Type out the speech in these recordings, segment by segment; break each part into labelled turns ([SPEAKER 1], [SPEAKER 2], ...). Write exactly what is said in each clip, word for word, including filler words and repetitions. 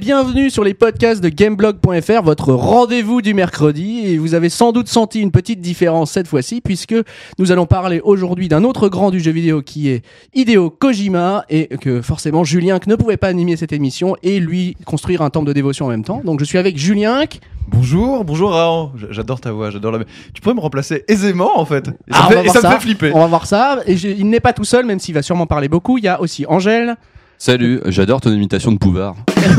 [SPEAKER 1] bienvenue sur les podcasts de gameblog point f r, votre rendez-vous du mercredi. Et vous avez sans doute senti une petite différence cette fois-ci, puisque nous allons parler aujourd'hui d'un autre grand du jeu vidéo qui est Hideo Kojima, et que forcément Julien ne pouvait pas animer cette émission et lui construire un temple de dévotion en même temps. Donc je suis avec Julien.
[SPEAKER 2] Bonjour, bonjour Raon, j'adore ta voix, j'adore la... Tu pourrais me remplacer aisément en fait, et
[SPEAKER 1] ah,
[SPEAKER 2] ça, me, fait, et ça me fait flipper.
[SPEAKER 1] On va voir ça, et je, il n'est pas tout seul, même s'il va sûrement parler beaucoup, il y a aussi Angèle.
[SPEAKER 3] Salut, j'adore ton imitation de Bouvard.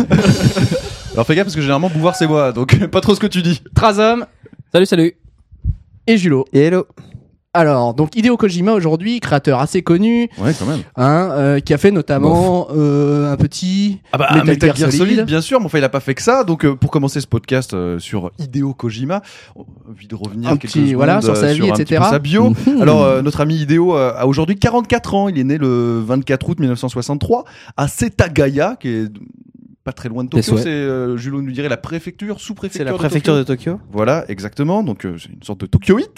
[SPEAKER 2] Alors fais gaffe parce que généralement Bouvard c'est moi, donc pas trop ce que tu dis.
[SPEAKER 1] Trazom.
[SPEAKER 3] Salut, salut.
[SPEAKER 1] Et Julo.
[SPEAKER 4] Et hello.
[SPEAKER 1] Alors, donc Hideo Kojima aujourd'hui, créateur assez connu,
[SPEAKER 2] ouais quand même,
[SPEAKER 1] hein, euh, qui a fait notamment euh, un petit
[SPEAKER 2] ah bah,
[SPEAKER 1] Metal,
[SPEAKER 2] Metal
[SPEAKER 1] Gear,
[SPEAKER 2] Gear
[SPEAKER 1] Solid.
[SPEAKER 2] Solid, bien sûr, mais enfin il a pas fait que ça. Donc euh, pour commencer ce podcast euh, sur Hideo Kojima, on a envie de revenir
[SPEAKER 1] un
[SPEAKER 2] quelques
[SPEAKER 1] petit,
[SPEAKER 2] secondes
[SPEAKER 1] voilà, sur sa
[SPEAKER 2] euh,
[SPEAKER 1] vie,
[SPEAKER 2] sur un
[SPEAKER 1] et cetera.
[SPEAKER 2] petit peu sa bio.
[SPEAKER 1] Mmh.
[SPEAKER 2] Alors euh, notre ami Hideo euh, a aujourd'hui quarante-quatre ans. Il est né le vingt-quatre août mille neuf cent soixante-trois à Setagaya, qui est pas très loin de Tokyo. C'est, euh, Julo nous dirait, la préfecture, sous-préfecture.
[SPEAKER 4] C'est la préfecture de Tokyo.
[SPEAKER 2] de Tokyo. Voilà, exactement. Donc euh, c'est une sorte de Tokyoïte.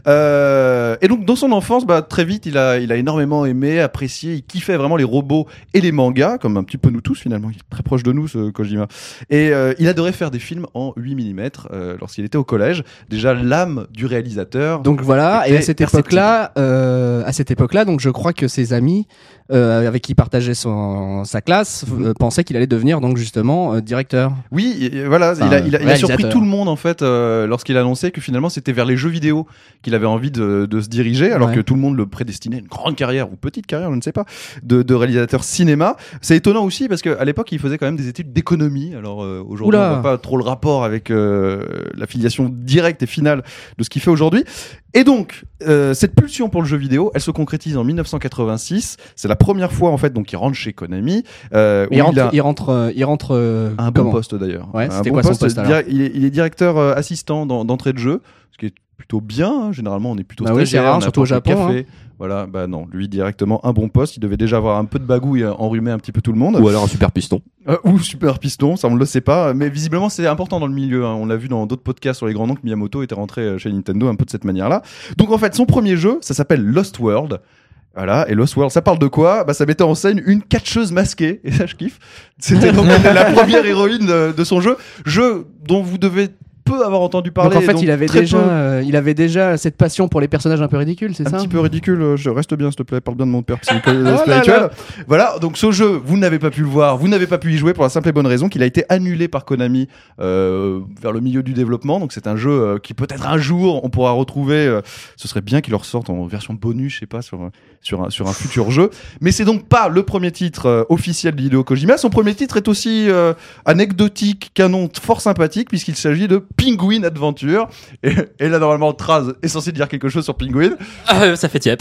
[SPEAKER 2] Euh, et donc dans son enfance, bah très vite, il a, il a énormément aimé, apprécié, il kiffait vraiment les robots et les mangas, comme un petit peu nous tous finalement. Il est très proche de nous, ce Kojima. Et euh, il adorait faire des films en huit millimètres euh, lorsqu'il était au collège. Déjà l'âme du réalisateur.
[SPEAKER 1] Donc voilà. Et à cette
[SPEAKER 2] perceptible.
[SPEAKER 1] époque-là, euh, à cette époque-là, donc je crois que ses amis euh, avec qui il partageait son sa classe euh, pensaient qu'il allait devenir donc justement euh, directeur.
[SPEAKER 2] Oui, et, et voilà,
[SPEAKER 1] enfin,
[SPEAKER 2] il a, il a, il a surpris
[SPEAKER 1] réalisateur.
[SPEAKER 2] tout le monde en fait euh, lorsqu'il a annoncé que finalement c'était vers les jeux vidéo qu'il avait envie de, de se diriger, alors
[SPEAKER 1] ouais.
[SPEAKER 2] que tout le monde le prédestinait à une grande carrière ou petite carrière, je ne sais pas, de, de réalisateur cinéma. C'est étonnant aussi parce qu'à l'époque il faisait quand même des études d'économie. Alors euh, aujourd'hui
[SPEAKER 1] Oula.
[SPEAKER 2] on voit pas trop le rapport avec euh, l'affiliation directe et finale de ce qu'il fait aujourd'hui. Et donc, euh, cette pulsion pour le jeu vidéo, elle se concrétise en mille neuf cent quatre-vingt-six. C'est la première fois en fait donc il rentre chez Konami. Euh,
[SPEAKER 1] Il
[SPEAKER 2] où
[SPEAKER 1] rentre,
[SPEAKER 2] il a
[SPEAKER 1] il rentre, euh, il rentre. euh,
[SPEAKER 2] un bon
[SPEAKER 1] comment
[SPEAKER 2] poste d'ailleurs.
[SPEAKER 1] Ouais,
[SPEAKER 2] un
[SPEAKER 1] c'était
[SPEAKER 2] bon
[SPEAKER 1] quoi son
[SPEAKER 2] poste,
[SPEAKER 1] poste, alors
[SPEAKER 2] dir- il, est, il est directeur euh, assistant dans- d'entrée de jeu, ce qui est plutôt bien. Hein. Généralement, on est plutôt
[SPEAKER 1] Bah oui,
[SPEAKER 2] stagiaire,
[SPEAKER 1] c'est rare,
[SPEAKER 2] on
[SPEAKER 1] surtout au
[SPEAKER 2] apporte le
[SPEAKER 1] Japon,
[SPEAKER 2] café. Voilà, bah non, lui directement un bon poste. Il devait déjà avoir un peu de bagouille, euh, enrhumer un petit peu tout le monde.
[SPEAKER 3] Ou alors un super piston.
[SPEAKER 2] Euh, ou super piston, ça on ne le sait pas, mais visiblement c'est important dans le milieu. Hein. On l'a vu dans d'autres podcasts sur les grands noms que Miyamoto était rentré chez Nintendo un peu de cette manière-là. Donc en fait, son premier jeu, ça s'appelle Lost World. Voilà, et Lost World, ça parle de quoi ? Bah, ça mettait en scène une catcheuse masquée, et ça je kiffe. C'était donc la première héroïne de, de son jeu, jeu dont vous devez peu avoir entendu parler.
[SPEAKER 1] Donc en fait,
[SPEAKER 2] donc
[SPEAKER 1] il avait
[SPEAKER 2] très
[SPEAKER 1] déjà,
[SPEAKER 2] peu.
[SPEAKER 1] euh, il avait déjà cette passion pour les personnages un peu ridicules, c'est
[SPEAKER 2] Un
[SPEAKER 1] ça ?
[SPEAKER 2] petit peu ridicule, euh, je reste bien s'il te plaît, parle bien de mon père psycho-
[SPEAKER 1] Oh là
[SPEAKER 2] spirituel.
[SPEAKER 1] là.
[SPEAKER 2] Voilà, donc ce jeu, vous n'avez pas pu le voir, vous n'avez pas pu y jouer pour la simple et bonne raison qu'il a été annulé par Konami euh, vers le milieu du développement. Donc c'est un jeu euh, qui peut-être un jour on pourra retrouver. Euh, ce serait bien qu'il le ressorte en version bonus, je sais pas, sur sur un sur un futur jeu. Mais c'est donc pas le premier titre euh, officiel d'Hideo Kojima. Son premier titre est aussi euh, anecdotique qu'un nom fort sympathique puisqu'il s'agit de Penguin Adventure. Et, et là normalement Traz est censé dire quelque chose sur Penguin.
[SPEAKER 3] Ah, ça fait tiep.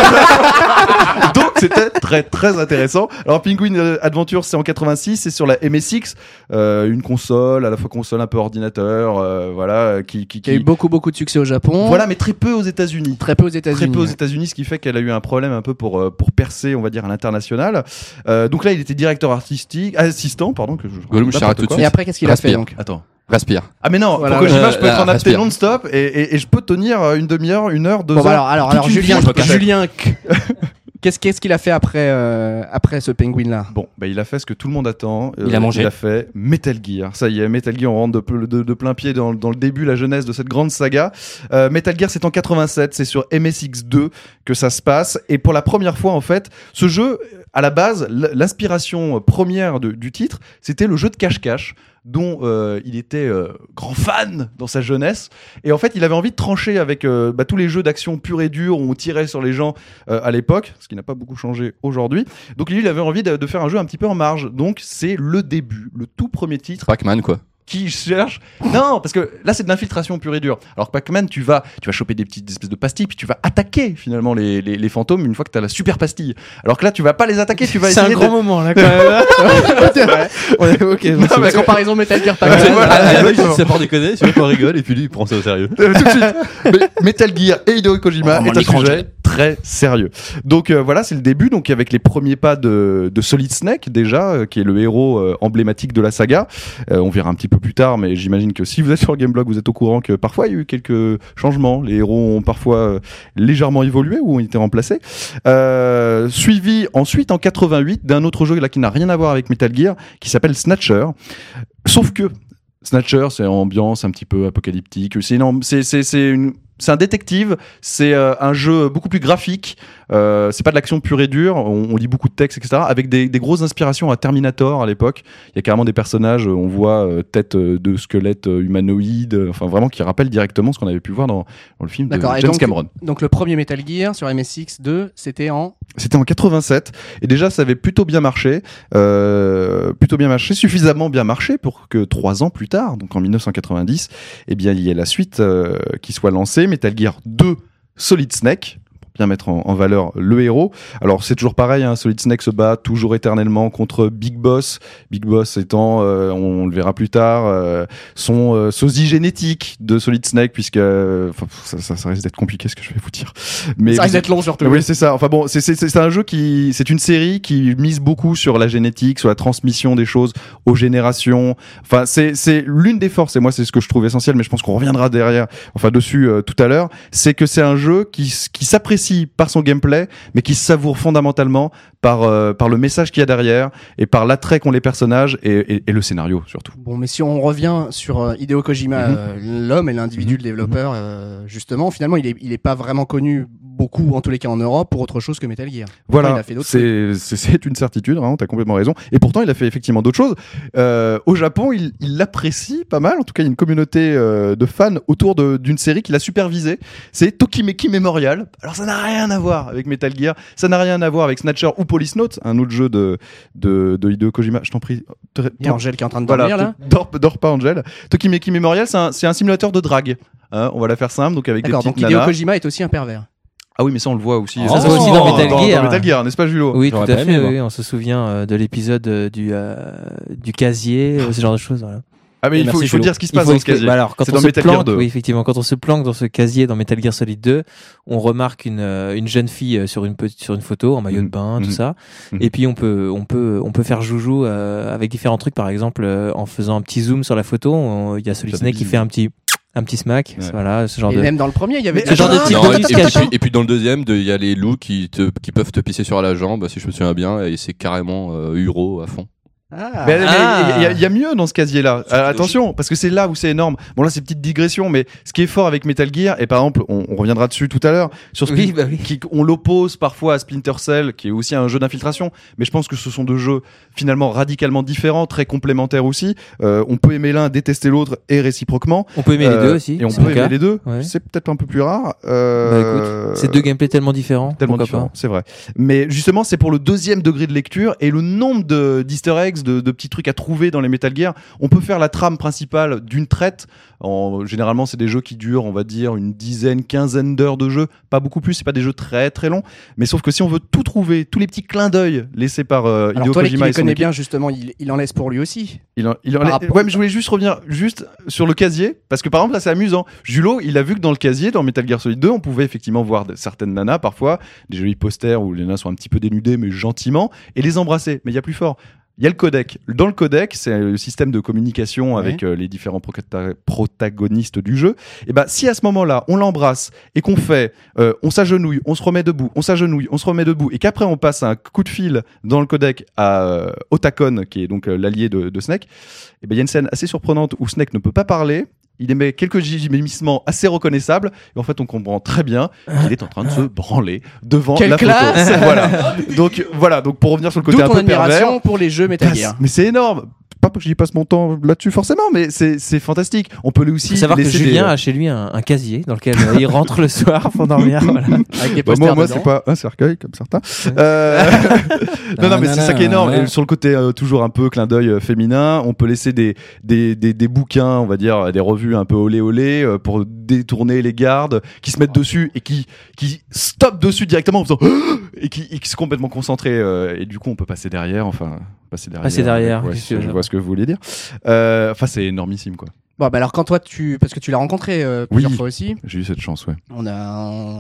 [SPEAKER 2] Donc c'était très très intéressant. Alors Penguin Adventure c'est en quatre-vingt-six, c'est sur la M S X, euh, une console à la fois console un peu ordinateur, euh, voilà, qui qui,
[SPEAKER 1] Qui a eu beaucoup beaucoup de succès au Japon.
[SPEAKER 2] voilà, mais très peu aux États-Unis.
[SPEAKER 1] Très peu aux États-Unis.
[SPEAKER 2] Très peu aux
[SPEAKER 1] ouais.
[SPEAKER 2] États-Unis, ce qui fait qu'elle a eu un problème un peu pour euh, pour percer, on va dire, à l'international. Euh, donc là, il était directeur artistique, assistant, pardon, que je.
[SPEAKER 3] Gollum, je
[SPEAKER 2] n'importe
[SPEAKER 3] t'arrête tout de
[SPEAKER 2] quoi.
[SPEAKER 3] suite.
[SPEAKER 1] Et après, qu'est-ce qu'il a fait
[SPEAKER 3] Respire.
[SPEAKER 1] donc ?
[SPEAKER 2] Attends.
[SPEAKER 3] Respire.
[SPEAKER 2] Ah mais non,
[SPEAKER 1] Voilà,
[SPEAKER 2] pour Kojima,
[SPEAKER 3] ouais.
[SPEAKER 2] je peux être
[SPEAKER 3] Euh,
[SPEAKER 2] en apnée
[SPEAKER 3] respire.
[SPEAKER 2] non-stop et, et, et je peux tenir euh, une demi-heure, une heure, deux
[SPEAKER 1] Bon,
[SPEAKER 2] heures.
[SPEAKER 1] bah alors, alors,
[SPEAKER 2] toute
[SPEAKER 1] alors
[SPEAKER 2] une
[SPEAKER 1] Julien,
[SPEAKER 2] vie, je me cache.
[SPEAKER 1] Julien, qu'est-ce qu'est-ce qu'il a fait après euh, après ce Penguin là ?
[SPEAKER 2] Bon, bah il a fait ce que tout le monde attend.
[SPEAKER 3] Il a mangé.
[SPEAKER 2] Il a fait Metal Gear. Ça y est, Metal Gear, on rentre de, de, de plein pied dans, dans le début, la jeunesse de cette grande saga. Euh, Metal Gear, c'est en quatre-vingt-sept, c'est sur M S X deux que ça se passe. Et pour la première fois, en fait, ce jeu, à la base, l'inspiration première de, du titre, c'était le jeu de cache-cache dont euh, il était euh, grand fan dans sa jeunesse. Et en fait, il avait envie de trancher avec euh, bah, tous les jeux d'action pure et dure où on tirait sur les gens euh, à l'époque, ce qui n'a pas beaucoup changé aujourd'hui. Donc lui, il avait envie de, de faire un jeu un petit peu en marge. Donc c'est le début, le tout premier titre
[SPEAKER 3] Pac-Man, quoi.
[SPEAKER 2] qui cherche. Non, parce que là c'est de l'infiltration pure et dure. Alors que Pac-Man, tu vas, tu vas choper des petites espèces de pastilles, puis tu vas attaquer finalement les, les, les fantômes une fois que tu as la super pastille. Alors que là, tu vas pas les attaquer, tu vas
[SPEAKER 4] C'est un
[SPEAKER 2] essayer
[SPEAKER 4] grand
[SPEAKER 2] de...
[SPEAKER 4] moment là quand même.
[SPEAKER 1] Ouais.
[SPEAKER 4] Ouais, ok.
[SPEAKER 2] Non, mais
[SPEAKER 1] La comparaison Metal Gear
[SPEAKER 2] Ouais,
[SPEAKER 1] Pac-Man.
[SPEAKER 2] voilà.
[SPEAKER 3] Ah, ah,
[SPEAKER 2] exactement.
[SPEAKER 3] ça part déconner, c'est vrai qu'on rigole et puis lui il prend ça au sérieux.
[SPEAKER 2] Euh, tout de suite. Mais Metal Gear et Hideo Kojima
[SPEAKER 3] Oh,
[SPEAKER 2] est un
[SPEAKER 3] l'écran
[SPEAKER 2] sujet très très sérieux. Donc euh, voilà, c'est le début, donc avec les premiers pas de, de Solid Snake déjà, euh, qui est le héros euh, emblématique de la saga. Euh, on verra un petit peu plus tard, mais j'imagine que si vous êtes sur Gameblog, vous êtes au courant que parfois il y a eu quelques changements. Les héros ont parfois euh, légèrement évolué ou ont été remplacés. Euh, suivi ensuite en quatre-vingt-huit d'un autre jeu là qui n'a rien à voir avec Metal Gear, qui s'appelle Snatcher. Sauf que Snatcher, c'est ambiance un petit peu apocalyptique. C'est une, c'est, c'est, c'est une, c'est un détective. C'est euh, un jeu beaucoup plus graphique. Euh, c'est pas de l'action pure et dure. On, on lit beaucoup de textes, et cetera. Avec des, des grosses inspirations à Terminator à l'époque. Il y a carrément des personnages. On voit euh, tête euh, de squelette euh, humanoïde. Euh, enfin, vraiment qui rappellent directement ce qu'on avait pu voir dans, dans le film de
[SPEAKER 1] D'accord, et
[SPEAKER 2] James
[SPEAKER 1] donc,
[SPEAKER 2] Cameron.
[SPEAKER 1] Donc le premier Metal Gear sur M S X deux, c'était en
[SPEAKER 2] C'était en quatre-vingt-sept et déjà ça avait plutôt bien marché, euh, plutôt bien marché, suffisamment bien marché pour que trois ans plus tard, donc en dix-neuf cent quatre-vingt-dix, eh bien il y ait la suite euh, qui soit lancée, Metal Gear deux Solid Snake. Bien mettre en, en valeur le héros. Alors c'est toujours pareil, hein, Solid Snake se bat toujours éternellement contre Big Boss. Big Boss étant, euh, on, on le verra plus tard, euh, son euh, sosie génétique de Solid Snake, puisque euh, ça, ça, ça risque d'être compliqué ce que je vais vous dire. Mais
[SPEAKER 1] ça risque d'être long surtout.
[SPEAKER 2] Oui, c'est ça. Enfin bon, c'est, c'est, c'est un jeu qui, c'est une série qui mise beaucoup sur la génétique, sur la transmission des choses aux générations. Enfin, c'est, c'est l'une des forces, et moi c'est ce que je trouve essentiel, mais je pense qu'on reviendra derrière, enfin dessus euh, tout à l'heure, c'est que c'est un jeu qui, qui s'apprécie par son gameplay, mais qui se savoure fondamentalement par, euh, par le message qu'il y a derrière et par l'attrait qu'ont les personnages et, et, et le scénario surtout.
[SPEAKER 1] Bon, mais si on revient sur euh, Hideo Kojima,
[SPEAKER 2] Mm-hmm.
[SPEAKER 1] euh, l'homme et l'individu,
[SPEAKER 2] Mm-hmm.
[SPEAKER 1] le développeur, euh, justement, finalement, il est, il est pas vraiment connu beaucoup, en tous les cas en Europe, pour autre chose que Metal Gear.
[SPEAKER 2] Voilà,
[SPEAKER 1] Enfin, il a fait d'autres
[SPEAKER 2] c'est, c'est, c'est une certitude, hein, t'as complètement raison. Et pourtant, il a fait effectivement d'autres choses. Euh, au Japon, il, il l'apprécie pas mal. En tout cas, il y a une communauté euh, de fans autour de, d'une série qu'il a supervisée. C'est Tokimeki Memorial. Alors, ça n'a rien à voir avec Metal Gear. Ça n'a rien à voir avec Snatcher ou Police Note, un autre jeu de, de, de Hideo Kojima. Je t'en prie.
[SPEAKER 1] Il y a Angel qui est en train de dormir,
[SPEAKER 2] voilà,
[SPEAKER 1] là.
[SPEAKER 2] Dors, dors pas, Angel. Tokimeki Memorial, c'est un, c'est un simulateur de drague. Hein, on va la faire simple, donc avec
[SPEAKER 1] D'accord,
[SPEAKER 2] des petites
[SPEAKER 1] donc Hideo
[SPEAKER 2] nanas.
[SPEAKER 1] Kojima est aussi un pervers.
[SPEAKER 2] Ah oui, mais ça on le voit aussi.
[SPEAKER 4] Ça se voit aussi dans Metal Gear.
[SPEAKER 2] Dans Metal Gear, n'est-ce pas, Julo?
[SPEAKER 4] Oui, tout
[SPEAKER 3] J'aurais
[SPEAKER 4] à
[SPEAKER 3] pas
[SPEAKER 4] fait.
[SPEAKER 3] aimé,
[SPEAKER 4] Oui, on se souvient euh, de l'épisode euh, du euh, du casier, euh, ce genre de choses. Voilà.
[SPEAKER 2] Ah mais
[SPEAKER 4] Et
[SPEAKER 2] il faut,
[SPEAKER 4] merci,
[SPEAKER 2] il faut
[SPEAKER 4] Julo.
[SPEAKER 2] dire ce qui se
[SPEAKER 4] Il
[SPEAKER 2] passe
[SPEAKER 4] faut
[SPEAKER 2] dans ce
[SPEAKER 4] expliquer-
[SPEAKER 2] casier.
[SPEAKER 4] bah alors, quand
[SPEAKER 2] C'est
[SPEAKER 4] on
[SPEAKER 2] dans
[SPEAKER 4] se
[SPEAKER 2] Metal Gear
[SPEAKER 4] planque,
[SPEAKER 2] deux.
[SPEAKER 4] oui, effectivement, quand on se planque dans ce casier dans Metal Gear Solid deux, on remarque une euh, une jeune fille euh, sur une petite sur une photo en maillot
[SPEAKER 2] Mhm.
[SPEAKER 4] de bain, tout
[SPEAKER 2] Mhm.
[SPEAKER 4] ça.
[SPEAKER 2] Mhm.
[SPEAKER 4] Et puis on peut on peut on peut faire joujou euh, avec différents trucs, par exemple euh, en faisant un petit zoom sur la photo, on- il y a Solid
[SPEAKER 2] Ça
[SPEAKER 4] Snake qui
[SPEAKER 2] débile.
[SPEAKER 4] fait un petit un petit smack,
[SPEAKER 2] Ouais.
[SPEAKER 4] voilà, ce genre
[SPEAKER 1] Et
[SPEAKER 4] de
[SPEAKER 1] même dans le premier, il y avait
[SPEAKER 2] Mais
[SPEAKER 4] ce genre de
[SPEAKER 2] attends,
[SPEAKER 4] type
[SPEAKER 3] Non,
[SPEAKER 4] de
[SPEAKER 3] et, et puis,
[SPEAKER 4] notification.
[SPEAKER 3] et puis dans le deuxième, de- il y a les loups qui, te, qui peuvent te pisser sur la jambe, si je me souviens bien, et c'est carrément euh, Uro à fond.
[SPEAKER 1] Ah.
[SPEAKER 2] Mais mais
[SPEAKER 4] Ah.
[SPEAKER 2] il y, a- il y a mieux dans ce casier-là.
[SPEAKER 3] C'est
[SPEAKER 2] Euh,
[SPEAKER 3] logique.
[SPEAKER 2] attention, parce que c'est là où c'est énorme. Bon là, c'est une petite digression, mais ce qui est fort avec Metal Gear, et par exemple, on, on reviendra dessus tout à l'heure, sur ce
[SPEAKER 4] Oui,
[SPEAKER 2] qui,
[SPEAKER 4] bah oui.
[SPEAKER 2] qui- on l'oppose parfois à Splinter Cell, qui est aussi un jeu d'infiltration. Mais je pense que ce sont deux jeux finalement radicalement différents, très complémentaires aussi. Euh, on peut aimer l'un, détester l'autre, et réciproquement.
[SPEAKER 4] On peut aimer les
[SPEAKER 2] Euh,
[SPEAKER 4] deux aussi.
[SPEAKER 2] Et on
[SPEAKER 4] c'est
[SPEAKER 2] peut
[SPEAKER 4] mon
[SPEAKER 2] aimer
[SPEAKER 4] cas.
[SPEAKER 2] les deux.
[SPEAKER 4] Ouais.
[SPEAKER 2] C'est peut-être un peu plus rare.
[SPEAKER 4] Bah,
[SPEAKER 2] Euh,
[SPEAKER 4] écoute, c'est deux gameplays tellement différents.
[SPEAKER 2] Tellement
[SPEAKER 4] pourquoi
[SPEAKER 2] différent,
[SPEAKER 4] pas.
[SPEAKER 2] c'est vrai. Mais justement, c'est pour le deuxième degré de lecture et le nombre de, d'easter eggs, de, de petits trucs à trouver dans les Metal Gear. On peut faire la trame principale d'une traite. En, généralement, c'est des jeux qui durent, on va dire, une dizaine, quinzaine d'heures de jeu. Pas beaucoup plus, c'est pas des jeux très très longs. Mais sauf que si on veut tout trouver, tous les petits clins d'œil laissés par euh,
[SPEAKER 1] Alors
[SPEAKER 2] Hideo
[SPEAKER 1] toi, qui
[SPEAKER 2] Kojima
[SPEAKER 1] les
[SPEAKER 2] et son
[SPEAKER 1] connais
[SPEAKER 2] équipe,
[SPEAKER 1] bien, justement, il, il en laisse pour lui aussi.
[SPEAKER 2] il en, il en-
[SPEAKER 1] Par rapport-
[SPEAKER 2] Ouais, mais je voulais juste revenir juste sur le casier, parce que par exemple là c'est amusant. Julo, il a vu que dans le casier, dans Metal Gear Solid deux, on pouvait effectivement voir de- certaines nanas parfois, des jolis posters où les nanas sont un petit peu dénudées mais gentiment, et les embrasser. Mais il y a plus fort. Il y a le codec. Dans le codec, c'est le système de communication
[SPEAKER 1] Ouais.
[SPEAKER 2] avec euh, les différents prota- protagonistes du jeu. Et ben, si à ce moment-là, on l'embrasse et qu'on fait, euh, on s'agenouille, on se remet debout, on s'agenouille, on se remet debout, et qu'après on passe un coup de fil dans le codec à euh, Otacon, qui est donc euh, l'allié de, de Snake, et ben il y a une scène assez surprenante où Snake ne peut pas parler. Il émet quelques gémissements assez reconnaissables et en fait on comprend très bien qu'il est en train de se branler devant
[SPEAKER 1] Quelle
[SPEAKER 2] la
[SPEAKER 1] classe
[SPEAKER 2] photo. Voilà. Donc voilà. Donc pour revenir sur le
[SPEAKER 1] D'où
[SPEAKER 2] côté un
[SPEAKER 1] ton
[SPEAKER 2] peu
[SPEAKER 1] admiration
[SPEAKER 2] pervers,
[SPEAKER 1] pour les jeux Metal
[SPEAKER 2] passe-
[SPEAKER 1] Gear.
[SPEAKER 2] mais c'est énorme. Pas que j'y passe mon temps là-dessus forcément, mais c'est c'est fantastique. On peut lui aussi
[SPEAKER 4] Il faut savoir que
[SPEAKER 2] laisser
[SPEAKER 4] Julien
[SPEAKER 2] des-
[SPEAKER 4] a chez lui un, un casier dans lequel euh, il rentre le soir pour dormir. Voilà.
[SPEAKER 1] Avec des
[SPEAKER 2] Bah,
[SPEAKER 1] posters
[SPEAKER 2] moi, moi
[SPEAKER 1] dedans.
[SPEAKER 2] c'est pas un cercueil comme certains. Euh, non, non, mais c'est ça qui est énorme. Et sur le côté euh, toujours un peu clin d'œil euh, féminin, on peut laisser des, des, des, des bouquins, on va dire, des revues un peu olé olé euh, pour détourner les gardes qui se mettent dessus et qui, qui stoppent dessus directement en faisant et qui, et qui sont complètement concentrés. euh, et du coup, on peut passer derrière, enfin, passer derrière.
[SPEAKER 4] Passer derrière,
[SPEAKER 2] Ouais,
[SPEAKER 4] qu'est-ce que
[SPEAKER 2] je
[SPEAKER 4] tu veux
[SPEAKER 2] vois ce que vous vouliez dire. Euh, Enfin, c'est énormissime, quoi.
[SPEAKER 1] Bon, bah alors quand toi tu, parce que tu l'as rencontré euh, plusieurs
[SPEAKER 2] Oui.
[SPEAKER 1] fois aussi,
[SPEAKER 2] J'ai eu cette chance, ouais.
[SPEAKER 1] on a, on,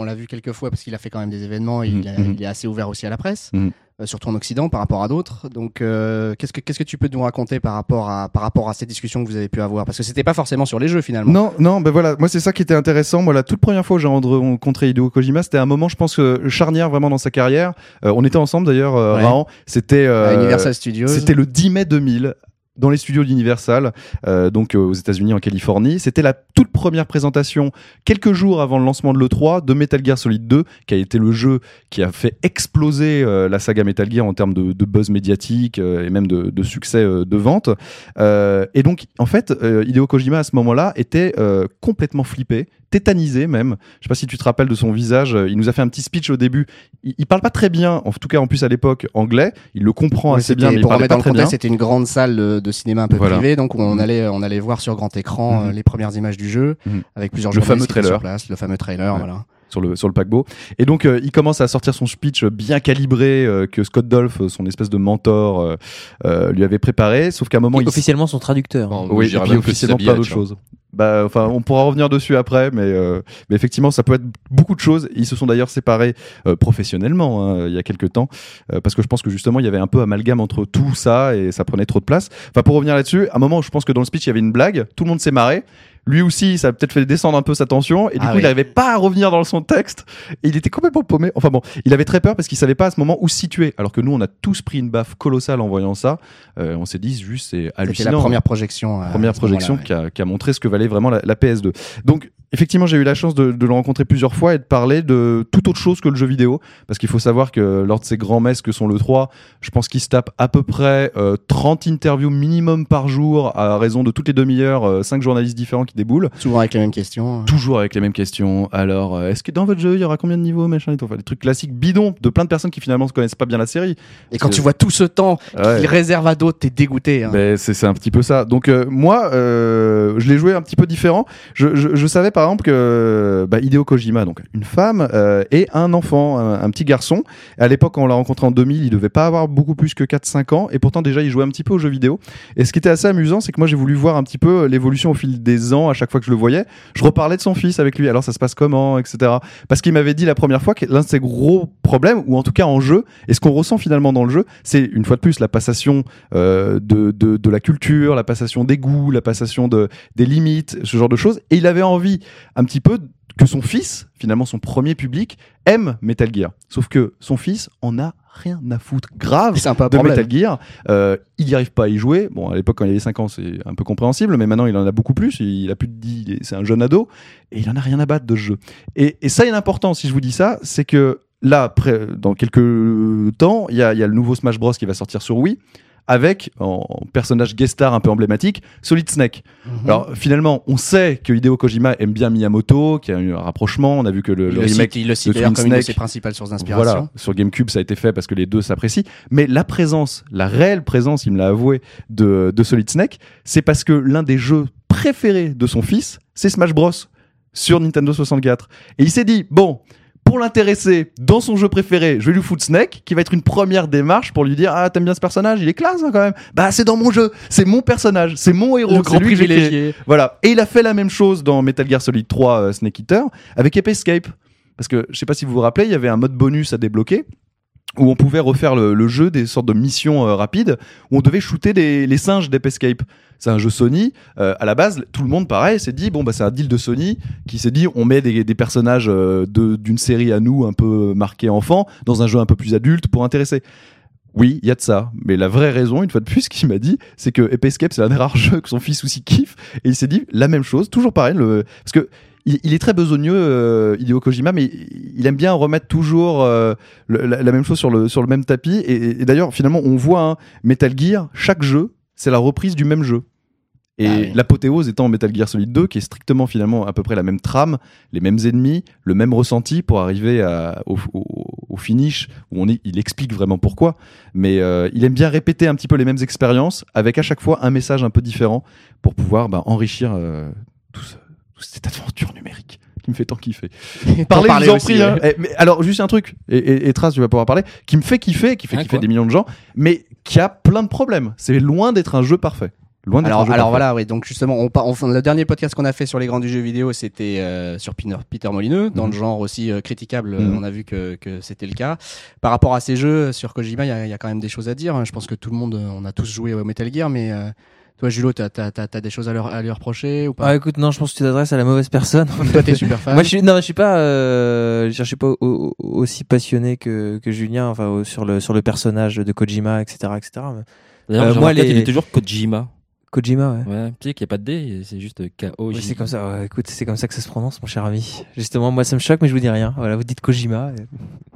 [SPEAKER 1] l'a vu quelques fois parce qu'il a fait quand même des événements. Et
[SPEAKER 2] Mmh.
[SPEAKER 1] il, a-
[SPEAKER 2] Mmh.
[SPEAKER 1] il est assez ouvert aussi à la presse,
[SPEAKER 2] Mmh.
[SPEAKER 1] euh, surtout en Occident par rapport à d'autres. Donc, euh, qu'est-ce que qu'est-ce que tu peux nous raconter par rapport à par rapport à ces discussions que vous avez pu avoir? Parce que c'était pas forcément sur les jeux finalement.
[SPEAKER 2] Non, non, ben voilà, moi c'est ça qui était intéressant. Moi, la toute première fois où j'ai rencontré Hideo Kojima, c'était un moment, je pense, euh, charnière vraiment dans sa carrière. Euh, on était ensemble d'ailleurs, euh,
[SPEAKER 1] Ouais.
[SPEAKER 2] Rahan. C'était euh,
[SPEAKER 1] À Universal Studios.
[SPEAKER 2] C'était le dix mai deux mille. Dans les studios d'Universal, euh, donc euh, aux États-Unis, en Californie. C'était la toute première présentation, quelques jours avant le lancement de l'E trois, de Metal Gear Solid deux, qui a été le jeu qui a fait exploser euh, la saga Metal Gear en termes de, de buzz médiatique euh, et même de, de succès euh, de vente. Euh, et donc, en fait, euh, Hideo Kojima, à ce moment-là, était euh, complètement flippé, tétanisé même. Je sais pas si tu te rappelles de son visage. Il nous a fait un petit speech au début. Il, il parle pas très bien, en tout cas en plus à l'époque, anglais. Il le comprend
[SPEAKER 1] Ouais,
[SPEAKER 2] assez
[SPEAKER 1] c'était-
[SPEAKER 2] bien, mais il
[SPEAKER 1] pour
[SPEAKER 2] parlait
[SPEAKER 1] remettre
[SPEAKER 2] pas
[SPEAKER 1] dans le
[SPEAKER 2] très bien.
[SPEAKER 1] contexte, c'était une grande salle de, de cinéma un peu
[SPEAKER 2] Voilà.
[SPEAKER 1] privée, donc on allait on allait voir sur grand écran
[SPEAKER 2] Mhm.
[SPEAKER 1] euh, les premières images du jeu
[SPEAKER 2] Mhm.
[SPEAKER 1] avec plusieurs
[SPEAKER 2] Le
[SPEAKER 1] journalistes
[SPEAKER 2] fameux
[SPEAKER 1] qui étaient
[SPEAKER 2] trailer.
[SPEAKER 1] sur place, le fameux trailer,
[SPEAKER 2] Ouais.
[SPEAKER 1] voilà.
[SPEAKER 2] sur le sur le paquebot. Et donc euh, il commence à sortir son speech bien calibré euh, que Scott Dolph, son espèce de mentor, euh, euh, lui avait préparé. Sauf qu'à un moment,
[SPEAKER 4] Qui est
[SPEAKER 2] il
[SPEAKER 4] officiellement son traducteur.
[SPEAKER 3] Bon,
[SPEAKER 2] oui, et
[SPEAKER 3] j'irais
[SPEAKER 2] puis
[SPEAKER 3] même plus
[SPEAKER 2] officiellement
[SPEAKER 3] s'habiller,
[SPEAKER 2] plein d'autres
[SPEAKER 3] tu vois.
[SPEAKER 2] choses. Bah, enfin, on pourra revenir dessus après, mais, euh, mais effectivement, ça peut être beaucoup de choses. Ils se sont d'ailleurs séparés euh, professionnellement hein, il y a quelques temps, euh, parce que je pense que justement, il y avait un peu amalgame entre tout ça et ça prenait trop de place. Enfin, pour revenir là-dessus, à un moment, je pense que dans le speech, il y avait une blague, tout le monde s'est marré. Lui aussi, ça a peut-être fait descendre un peu sa tension, et du
[SPEAKER 1] Ah
[SPEAKER 2] coup,
[SPEAKER 1] oui.
[SPEAKER 2] il n'arrivait pas à revenir dans son texte, et il était complètement paumé. Enfin bon, il avait très peur parce qu'il savait pas à ce moment où se situer, alors que nous, on a tous pris une baffe colossale en voyant ça. Euh, on s'est dit, juste, c'est
[SPEAKER 1] C'était
[SPEAKER 2] hallucinant.
[SPEAKER 1] la première projection. euh,
[SPEAKER 2] Première
[SPEAKER 1] à ce moment-là,
[SPEAKER 2] projection
[SPEAKER 1] ouais.
[SPEAKER 2] qui, a, qui a montré ce que valait vraiment la, la P S deux. Donc, effectivement, j'ai eu la chance de, de le rencontrer plusieurs fois et de parler de toute autre chose que le jeu vidéo. Parce qu'il faut savoir que lors de ces grands messes que sont le trois, je pense qu'il se tape à peu près euh, trente interviews minimum par jour, à raison de toutes les demi-heures, euh, cinq journalistes différents qui déboulent.
[SPEAKER 1] Souvent avec les mêmes questions.
[SPEAKER 2] Toujours avec les mêmes questions. Alors, euh, est-ce que dans votre jeu, il y aura combien de niveaux, machin et tout. Enfin, des trucs classiques bidons de plein de personnes qui finalement ne connaissent pas bien la série.
[SPEAKER 1] Et quand
[SPEAKER 2] C'est-
[SPEAKER 1] tu vois tout ce temps
[SPEAKER 2] Ouais.
[SPEAKER 1] qu'il réserve à d'autres, t'es dégoûté. Hein.
[SPEAKER 2] Ben, c'est c'est un petit peu ça. Donc euh, moi, euh, je l'ai joué un petit peu différent. Je, je, je savais par exemple que bah, Hideo Kojima, donc une femme euh, et un enfant, un, un petit garçon. À l'époque, quand on l'a rencontré en deux mille, il devait pas avoir beaucoup plus que quatre cinq ans, et pourtant déjà il jouait un petit peu aux jeux vidéo. Et ce qui était assez amusant, c'est que moi j'ai voulu voir un petit peu l'évolution au fil des ans. À chaque fois que je le voyais, je reparlais de son fils avec lui. Alors ça se passe comment, et cetera. Parce qu'il m'avait dit la première fois que l'un de ses gros problèmes, ou en tout cas en jeu, et ce qu'on ressent finalement dans le jeu, c'est une fois de plus la passation euh, de, de, de la culture, la passation des goûts, la passation de, des limites, ce genre de choses. Et il avait envie un petit peu que son fils, finalement son premier public, aime Metal Gear. Sauf que son fils en a rien à foutre grave
[SPEAKER 1] C'est un peu un
[SPEAKER 2] de
[SPEAKER 1] problème.
[SPEAKER 2] Metal Gear. Euh, il n'y arrive pas à y jouer. Bon, à l'époque, quand il avait cinq ans, c'est un peu compréhensible, mais maintenant, il en a beaucoup plus. Il a plus de dix, il est- c'est un jeune ado, et il en a rien à battre de ce jeu. Et, et ça, il est important, si je vous dis ça, c'est que là, après, dans quelques temps, il y a, il y a le nouveau Smash Bros qui va sortir sur Wii, avec, en, en personnage guest star un peu emblématique, Solid Snake.
[SPEAKER 1] Mhm.
[SPEAKER 2] Alors, finalement, on sait que Hideo Kojima aime bien Miyamoto, qu'il y a eu un rapprochement. On a vu que le,
[SPEAKER 1] il
[SPEAKER 2] le
[SPEAKER 1] le
[SPEAKER 2] remake
[SPEAKER 1] cite, il le cite
[SPEAKER 2] de
[SPEAKER 1] d'ailleurs
[SPEAKER 2] Twin
[SPEAKER 1] comme une de
[SPEAKER 2] Snake.
[SPEAKER 1] ses principales sources d'inspiration.
[SPEAKER 2] Voilà, sur GameCube, ça a été fait parce que les deux s'apprécient. Mais la présence, la réelle présence, il me l'a avoué, de, de Solid Snake, c'est parce que l'un des jeux préférés de son fils, c'est Smash Bros. Sur Nintendo soixante-quatre. Et il s'est dit, bon, pour l'intéresser dans son jeu préféré, je vais lui foutre Snake, qui va être une première démarche pour lui dire, ah, t'aimes bien ce personnage, il est classe hein, quand même. Bah, c'est dans mon jeu, c'est mon personnage, c'est mon héros,
[SPEAKER 1] Le
[SPEAKER 2] c'est
[SPEAKER 1] grand
[SPEAKER 2] lui que j'ai créé.
[SPEAKER 1] privilégié.
[SPEAKER 2] Voilà. Et il a fait la même chose dans Metal Gear Solid trois euh, Snake Eater avec Ape Escape. Parce que je sais pas si vous vous rappelez, il y avait un mode bonus à débloquer où on pouvait refaire le, le jeu des sortes de missions euh, rapides où on devait shooter des, les singes d'Ape Escape. C'est un jeu Sony. Euh, à la base, tout le monde, pareil, s'est dit bon bah c'est un deal de Sony qui s'est dit on met des, des personnages euh, de, d'une série à nous un peu marqués enfants dans un jeu un peu plus adulte pour intéresser. Oui, il y a de ça. Mais la vraie raison, une fois de plus, ce qu'il m'a dit, c'est que Ape Escape, c'est l'un des rares jeux que son fils aussi kiffe. Et il s'est dit la même chose, toujours pareil. Le... Parce que il, il est très besogneux, euh, Hideo Kojima, mais il aime bien remettre toujours euh, le, la, la même chose sur le, sur le même tapis. Et, et d'ailleurs, finalement, on voit hein, Metal Gear, chaque jeu, c'est la reprise du même jeu. Et
[SPEAKER 1] Ah oui.
[SPEAKER 2] l'apothéose étant Metal Gear Solid deux, qui est strictement finalement à peu près la même trame, les mêmes ennemis, le même ressenti pour arriver à, au, au, au finish où on est, il explique vraiment pourquoi. Mais euh, il aime bien répéter un petit peu les mêmes expériences avec à chaque fois un message un peu différent pour pouvoir bah, enrichir euh, tout, ce, tout cette aventure numérique qui me fait tant kiffer. Parlez, je vous en prie. Hein. Eh, mais alors, juste un truc, et, et, et Trace, tu vas pouvoir parler, qui me fait kiffer, qui fait
[SPEAKER 4] Ah,
[SPEAKER 2] kiffer
[SPEAKER 4] quoi.
[SPEAKER 2] des millions de gens, mais qui a plein de problèmes. C'est loin d'être un jeu parfait. Loin d'être un
[SPEAKER 1] Alors,
[SPEAKER 2] jeu
[SPEAKER 1] alors
[SPEAKER 2] parfait.
[SPEAKER 1] voilà, oui. Donc justement, on, par- on- le dernier podcast qu'on a fait sur les grands du jeu vidéo, c'était euh, sur Peter, Peter Molineux, dans
[SPEAKER 2] Mhm.
[SPEAKER 1] le genre aussi euh, critiquable. euh,
[SPEAKER 2] Mhm.
[SPEAKER 1] On a vu que, que c'était le cas. Par rapport à ces jeux sur Kojima, il y a, il y a quand même des choses à dire. Je pense que tout le monde, euh, on a tous joué au Metal Gear, mais euh, toi, Julo, t'as, t'as, t'as, t'as des choses à, leur, à lui reprocher ou pas?
[SPEAKER 4] Ah, écoute, non, je pense que tu t'adresses à la mauvaise personne.
[SPEAKER 1] Toi, t'es super fan.
[SPEAKER 4] Moi, je suis, non, je suis pas, euh, je suis pas au- au- aussi passionné que, que Julien, enfin, au- sur le, sur le personnage de Kojima, et cetera, et cetera. Mais
[SPEAKER 5] D'ailleurs,
[SPEAKER 4] Euh,
[SPEAKER 5] j'ai
[SPEAKER 4] moi,
[SPEAKER 5] remarqué
[SPEAKER 4] les-
[SPEAKER 5] qu'il est toujours Kojima.
[SPEAKER 4] Kojima, ouais.
[SPEAKER 5] Ouais, tu sais qu'il n'y a pas de D, c'est juste K O J.
[SPEAKER 4] Oui, c'est comme ça. Ouais, écoute, c'est comme ça que ça se prononce, mon cher ami. Justement, moi, ça me choque, mais je vous dis rien. Voilà, vous dites Kojima. et-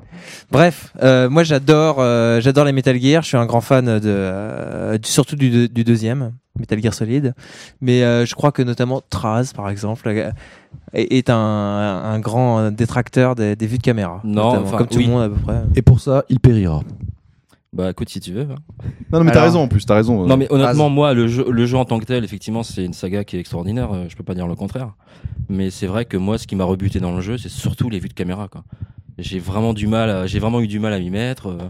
[SPEAKER 4] Bref, euh, moi, j'adore, euh, j'adore les Metal Gear. Je suis un grand fan de, euh, du- surtout du, deux- du deuxième, Metal Gear Solid. Mais euh, je crois que notamment Traz, par exemple, euh, est, est un, un grand détracteur des, des vues de caméra.
[SPEAKER 5] Non,
[SPEAKER 4] notamment,
[SPEAKER 5] enfin,
[SPEAKER 4] comme tout
[SPEAKER 5] oui.
[SPEAKER 4] le monde à peu près.
[SPEAKER 2] Et pour ça, il périra.
[SPEAKER 5] Bah écoute, si tu veux. hein.
[SPEAKER 2] Non, non mais t'as
[SPEAKER 1] Alors-
[SPEAKER 2] raison en plus, t'as raison.
[SPEAKER 5] Non, mais honnêtement, moi, le jeu, le jeu en tant que tel, effectivement, c'est une saga qui est extraordinaire. euh, Je peux pas dire le contraire. Mais c'est vrai que moi, ce qui m'a rebuté dans le jeu, c'est surtout les vues de caméra, quoi. J'ai vraiment du mal, à- j'ai vraiment eu du mal à m'y mettre. euh,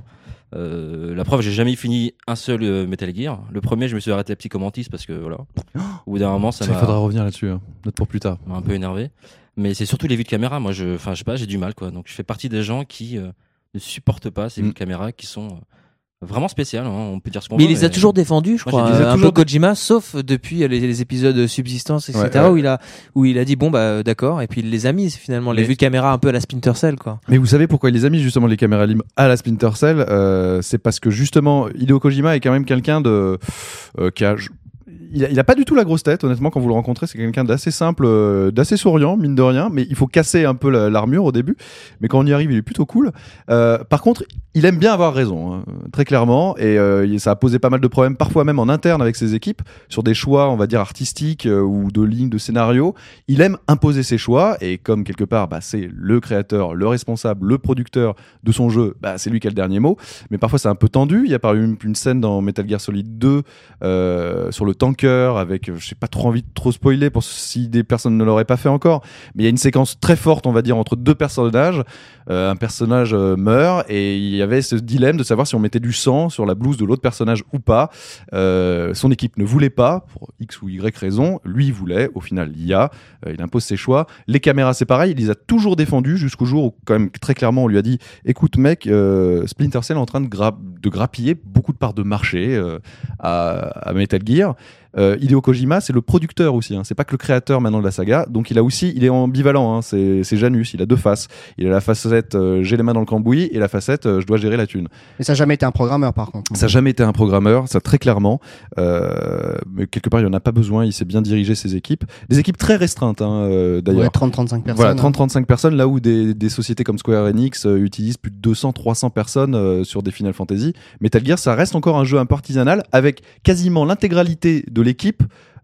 [SPEAKER 5] Euh, la preuve, j'ai jamais fini un seul euh, Metal Gear. Le premier, je me suis arrêté à petit commentis parce que voilà. Au bout d'un moment, ça
[SPEAKER 2] Ça, il
[SPEAKER 5] m'a
[SPEAKER 2] faudra revenir là-dessus. Hein. Note pour plus tard.
[SPEAKER 5] m'a un peu énervé. Mais c'est surtout les vues de caméra. Moi, je, enfin, je sais pas, j'ai du mal, quoi. Donc, je fais partie des gens qui euh, ne supportent pas ces
[SPEAKER 2] Mm.
[SPEAKER 5] vues de caméra qui sont euh, vraiment spéciales. Hein. On peut dire ce qu'on
[SPEAKER 4] Mais
[SPEAKER 5] veut.
[SPEAKER 4] il les a toujours défendus, je
[SPEAKER 5] Moi,
[SPEAKER 4] crois,
[SPEAKER 5] je les ai
[SPEAKER 4] un
[SPEAKER 2] toujours
[SPEAKER 4] peu Kojima, sauf depuis les, les épisodes Subsistance, et cetera,
[SPEAKER 2] Ouais, ouais.
[SPEAKER 4] où il a où il a dit bon bah d'accord, et puis il les a mis finalement les
[SPEAKER 2] Mais-
[SPEAKER 4] vues de caméra un peu à la Splinter Cell, quoi.
[SPEAKER 2] Mais vous savez pourquoi il les a mis justement les caméras libres à la Splinter Cell euh, C'est parce que justement Hideo Kojima est quand même quelqu'un de euh, qui a il a, il a pas du tout la grosse tête, honnêtement, quand vous le rencontrez. C'est quelqu'un d'assez simple, euh, d'assez souriant, mine de rien. Mais il faut casser un peu la- l'armure au début. Mais quand on y arrive, il est plutôt cool. Euh, par contre, il aime bien avoir raison, hein, très clairement. Et euh, il- ça a posé pas mal de problèmes, parfois même en interne avec ses équipes, sur des choix, on va dire, artistiques euh, ou de lignes de scénario. Il aime imposer ses choix. Et comme quelque part, bah, c'est le créateur, le responsable, le producteur de son jeu, bah, c'est lui qui a le dernier mot. Mais parfois, c'est un peu tendu. Il y a par exemple une scène dans Metal Gear Solid deux euh, sur le tanker avec, je sais pas trop envie de trop spoiler pour si des personnes ne l'auraient pas fait encore, mais il y a une séquence très forte, on va dire, entre deux personnages. Euh, un personnage euh, meurt et il y avait ce dilemme de savoir si on mettait du sang sur la blouse de l'autre personnage ou pas. Euh, son équipe ne voulait pas, pour X ou Y raison. Lui, il voulait. Au final, il y a. Euh, il impose ses choix. Les caméras, c'est pareil. Il les a toujours défendus jusqu'au jour où, quand même, très clairement, on lui a dit écoute, mec, euh, Splinter Cell est en train de, gra- de grappiller beaucoup de parts de marché euh, à, à Metal Gear. Euh, Hideo Kojima, c'est le producteur aussi, hein. C'est pas que le créateur maintenant de la saga, donc il a aussi, il est ambivalent, hein. c'est, c'est Janus, il a deux faces. Il a la facette euh, j'ai les mains dans le cambouis et la facette euh, je dois gérer la thune.
[SPEAKER 1] Mais ça n'a jamais été un programmeur, par contre.
[SPEAKER 2] Ça n'a jamais été un programmeur, ça très clairement. Euh, mais quelque part, il en a pas besoin, il sait bien diriger ses équipes. Des équipes très restreintes, hein, euh, d'ailleurs.
[SPEAKER 1] Ouais, trente à trente-cinq personnes.
[SPEAKER 2] Voilà, trente à trente-cinq personnes, là où des, des sociétés comme Square Enix euh, utilisent plus de deux cents à trois cents personnes euh, sur des Final Fantasy. Metal Gear, ça reste encore un jeu un peu artisanal avec quasiment l'intégralité de l'équipe,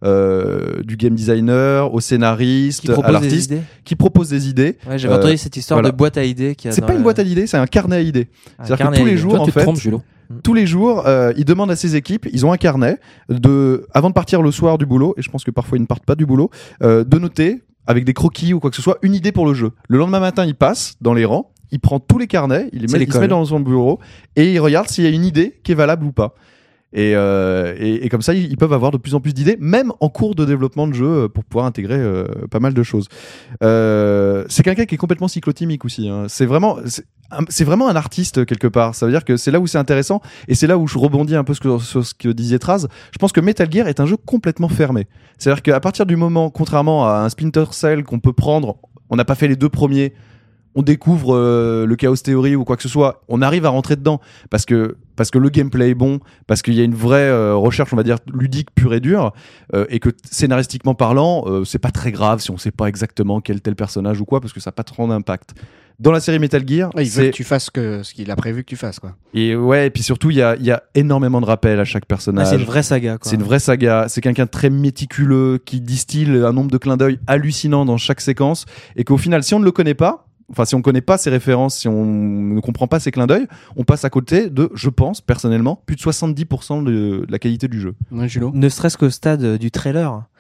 [SPEAKER 2] euh, du game designer, au scénariste,
[SPEAKER 4] Qui
[SPEAKER 2] à
[SPEAKER 4] propose des
[SPEAKER 2] l'artiste,
[SPEAKER 4] idées.
[SPEAKER 2] qui propose des idées.
[SPEAKER 4] Ouais, j'avais
[SPEAKER 2] Euh,
[SPEAKER 4] entendu cette histoire
[SPEAKER 2] voilà.
[SPEAKER 4] de boîte à idées qui a
[SPEAKER 2] C'est
[SPEAKER 4] dans
[SPEAKER 2] pas une
[SPEAKER 4] le-
[SPEAKER 2] boîte à idées, c'est un carnet à idées.
[SPEAKER 4] un
[SPEAKER 2] C'est-à-dire que
[SPEAKER 4] carnet
[SPEAKER 2] tous
[SPEAKER 4] à
[SPEAKER 2] les
[SPEAKER 4] idées.
[SPEAKER 2] jours,
[SPEAKER 5] Toi,
[SPEAKER 2] en
[SPEAKER 5] tu te
[SPEAKER 2] fait,
[SPEAKER 5] trompes, Julo.
[SPEAKER 2] tous les jours, euh, il demande à ses équipes, ils ont un carnet de, avant de partir le soir du boulot, et je pense que parfois ils ne partent pas du boulot, euh, de noter avec des croquis ou quoi que ce soit une idée pour le jeu. Le lendemain matin, il passe dans les rangs, il prend tous les carnets, il les
[SPEAKER 4] C'est
[SPEAKER 2] met, il se
[SPEAKER 4] l'école.
[SPEAKER 2] met dans son bureau et il regarde s'il y a une idée qui est valable ou pas. Et, euh, et, et comme ça, ils, ils peuvent avoir de plus en plus d'idées, même en cours de développement de jeu, euh, pour pouvoir intégrer euh, pas mal de choses. Euh, c'est quelqu'un qui est complètement cyclotimique aussi. Hein. C'est vraiment, c'est, un- c'est vraiment un artiste quelque part. Ça veut dire que c'est là où c'est intéressant, et c'est là où je rebondis un peu sur, sur ce que disait Traz. Je pense que Metal Gear est un jeu complètement fermé. C'est-à-dire qu'à partir du moment, contrairement à un Splinter Cell qu'on peut prendre, on n'a pas fait les deux premiers. On découvre euh, le Chaos Theory ou quoi que ce soit, on arrive à rentrer dedans parce que parce que le gameplay est bon, parce qu'il y a une vraie euh, recherche, on va dire ludique pure et dure, euh, et que scénaristiquement parlant, euh, c'est pas très grave si on sait pas exactement quel tel personnage ou quoi, parce que ça n'a pas trop d'impact. Dans la série Metal Gear,
[SPEAKER 1] Ouais, il veut
[SPEAKER 2] c'est...
[SPEAKER 1] que tu fasses que, ce qu'il a prévu que tu fasses, quoi.
[SPEAKER 2] et ouais, et puis surtout il y a il y a énormément de rappels à chaque
[SPEAKER 4] Ah,
[SPEAKER 2] personnage.
[SPEAKER 4] c'est une vraie saga, quoi.
[SPEAKER 2] C'est une vraie saga. C'est quelqu'un de très méticuleux qui distille un nombre de clins d'œil hallucinant dans chaque séquence, et qu'au final, si on ne le connaît pas, enfin, si on connaît pas ses références, si on ne comprend pas ses clins d'œil, on passe à côté de, je pense, personnellement, plus de soixante-dix pour cent de, de la qualité du jeu.
[SPEAKER 1] Ouais, Julo.
[SPEAKER 4] Ne serait-ce qu'au stade du trailer.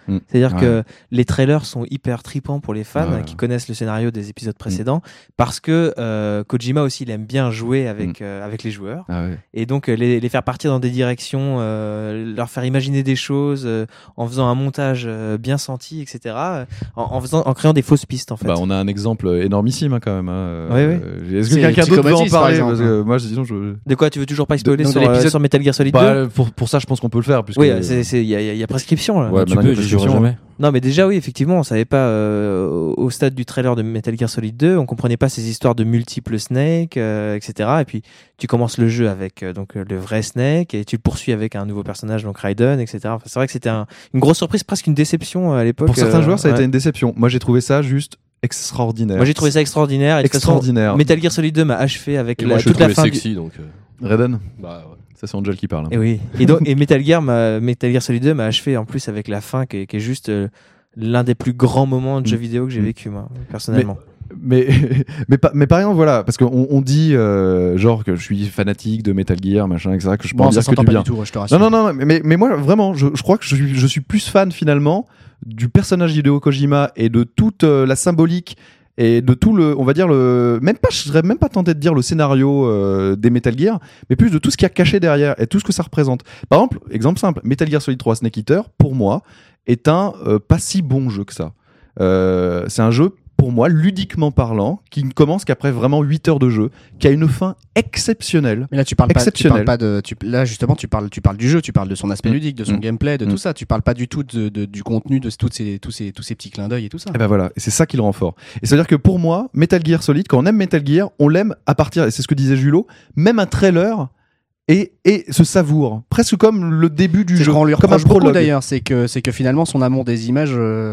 [SPEAKER 2] Mm.
[SPEAKER 4] C'est-à-dire
[SPEAKER 2] Ouais.
[SPEAKER 4] que les trailers sont hyper tripants pour les fans
[SPEAKER 2] Ouais.
[SPEAKER 4] qui connaissent le scénario des épisodes précédents, parce que euh, Kojima aussi, il aime bien jouer avec
[SPEAKER 2] Mm.
[SPEAKER 4] euh, avec les joueurs,
[SPEAKER 2] Ah ouais.
[SPEAKER 4] et donc euh, les, les faire partir dans des directions, euh, leur faire imaginer des choses euh, en faisant un montage euh, bien senti, et cetera. euh, En, en faisant, en créant des fausses pistes en fait.
[SPEAKER 2] Bah, on a un exemple énormissime hein, quand même. Hein.
[SPEAKER 4] Ouais,
[SPEAKER 2] Euh, Est-ce que
[SPEAKER 1] C'est
[SPEAKER 2] quelqu'un d'autre veut en
[SPEAKER 1] Psychomantis, par
[SPEAKER 2] parler
[SPEAKER 1] exemple.
[SPEAKER 2] Parce que moi, sinon, je.
[SPEAKER 4] De quoi tu veux toujours pas spoiler
[SPEAKER 1] de
[SPEAKER 4] sur,
[SPEAKER 1] l'épisode-
[SPEAKER 4] euh, sur Metal Gear Solid deux?
[SPEAKER 2] Bah, pour, pour ça, je pense qu'on peut le faire. Puisque...
[SPEAKER 4] Oui, c'est c'est il y a, il y a prescription là.
[SPEAKER 2] Ouais,
[SPEAKER 5] tu
[SPEAKER 2] maintenant, il y
[SPEAKER 5] peux,
[SPEAKER 2] a
[SPEAKER 5] j'y jouerai
[SPEAKER 2] prescription.
[SPEAKER 5] jamais.
[SPEAKER 4] Non, mais déjà, oui, effectivement, on savait pas, euh, au au stade du trailer de Metal Gear Solid deux, on comprenait pas ces histoires de multiples Snake, euh, et cetera. Et puis, tu commences le jeu avec euh, donc le vrai Snake, et tu le poursuis avec un nouveau personnage, donc Raiden, et cetera. Enfin, c'est vrai que c'était un, une grosse surprise, presque une déception euh, à l'époque.
[SPEAKER 2] Pour certains
[SPEAKER 4] euh,
[SPEAKER 2] joueurs, ça a
[SPEAKER 4] ouais.
[SPEAKER 2] été une déception. Moi, j'ai trouvé ça juste extraordinaire.
[SPEAKER 4] Moi, j'ai trouvé ça extraordinaire. Et de toute façon,
[SPEAKER 2] extraordinaire.
[SPEAKER 4] Metal Gear Solid deux m'a achevé avec
[SPEAKER 3] Et
[SPEAKER 4] la,
[SPEAKER 3] moi, je
[SPEAKER 4] toute la
[SPEAKER 3] trouvais
[SPEAKER 4] fin. du-
[SPEAKER 3] sexy, donc. euh,
[SPEAKER 2] Raiden,
[SPEAKER 3] Bah, ouais.
[SPEAKER 2] ça c'est Angel qui parle. hein.
[SPEAKER 4] Et oui. Et donc, et Metal Gear, m'a- Metal Gear Solid deux m'a achevé en plus avec la fin qui est, qui est juste euh, l'un des plus grands moments de jeu
[SPEAKER 2] Mm.
[SPEAKER 4] vidéo que j'ai
[SPEAKER 2] Mm.
[SPEAKER 4] vécu, moi, personnellement.
[SPEAKER 2] Mais, mais, pas- mais par exemple, voilà, parce qu'on on dit euh, genre que je suis fanatique de Metal Gear, machin, et cetera, que je peux en
[SPEAKER 1] Bon, ça
[SPEAKER 2] dire que
[SPEAKER 1] s'entend
[SPEAKER 2] du
[SPEAKER 1] pas
[SPEAKER 2] bien.
[SPEAKER 1] du tout, je te rassure.
[SPEAKER 2] Non, non, non, mais, mais moi, vraiment, je, je crois que je suis, je suis plus fan finalement du personnage d'Hideo Kojima et de toute euh, la symbolique et de tout le, on va dire le, même pas, je serais même pas tenté de dire le scénario euh, des Metal Gear, mais plus de tout ce qu'il y a caché derrière et tout ce que ça représente. Par exemple, exemple simple, Metal Gear Solid trois Snake Eater, pour moi, est un euh, pas si bon jeu que ça. Euh, c'est un jeu, pour moi, ludiquement parlant, qui ne commence qu'après vraiment huit heures de jeu, qui a une fin exceptionnelle.
[SPEAKER 1] Mais là, tu parles pas, tu
[SPEAKER 2] Exceptionnel.
[SPEAKER 1] parles pas de, tu, là justement, tu parles, tu parles du jeu, tu parles de son aspect
[SPEAKER 2] Mm.
[SPEAKER 1] ludique, de son
[SPEAKER 2] Mm.
[SPEAKER 1] gameplay, de
[SPEAKER 2] Mm.
[SPEAKER 1] tout ça. Tu parles pas du tout de, de- du contenu, de tous ces, tous ces, tous ces petits clins d'œil et tout ça.
[SPEAKER 2] Et ben voilà, et c'est ça qui le rend fort. Et c'est-à-dire que pour moi, Metal Gear Solid, quand on aime Metal Gear, on l'aime à partir, et c'est ce que disait Julot, même un trailer et, et se savoure, presque comme le début du
[SPEAKER 1] C'est ce
[SPEAKER 2] jeu,
[SPEAKER 1] qu'on lui
[SPEAKER 2] comme un
[SPEAKER 1] reproche beaucoup
[SPEAKER 2] prologue.
[SPEAKER 1] d'ailleurs, c'est que, c'est que finalement son amour des images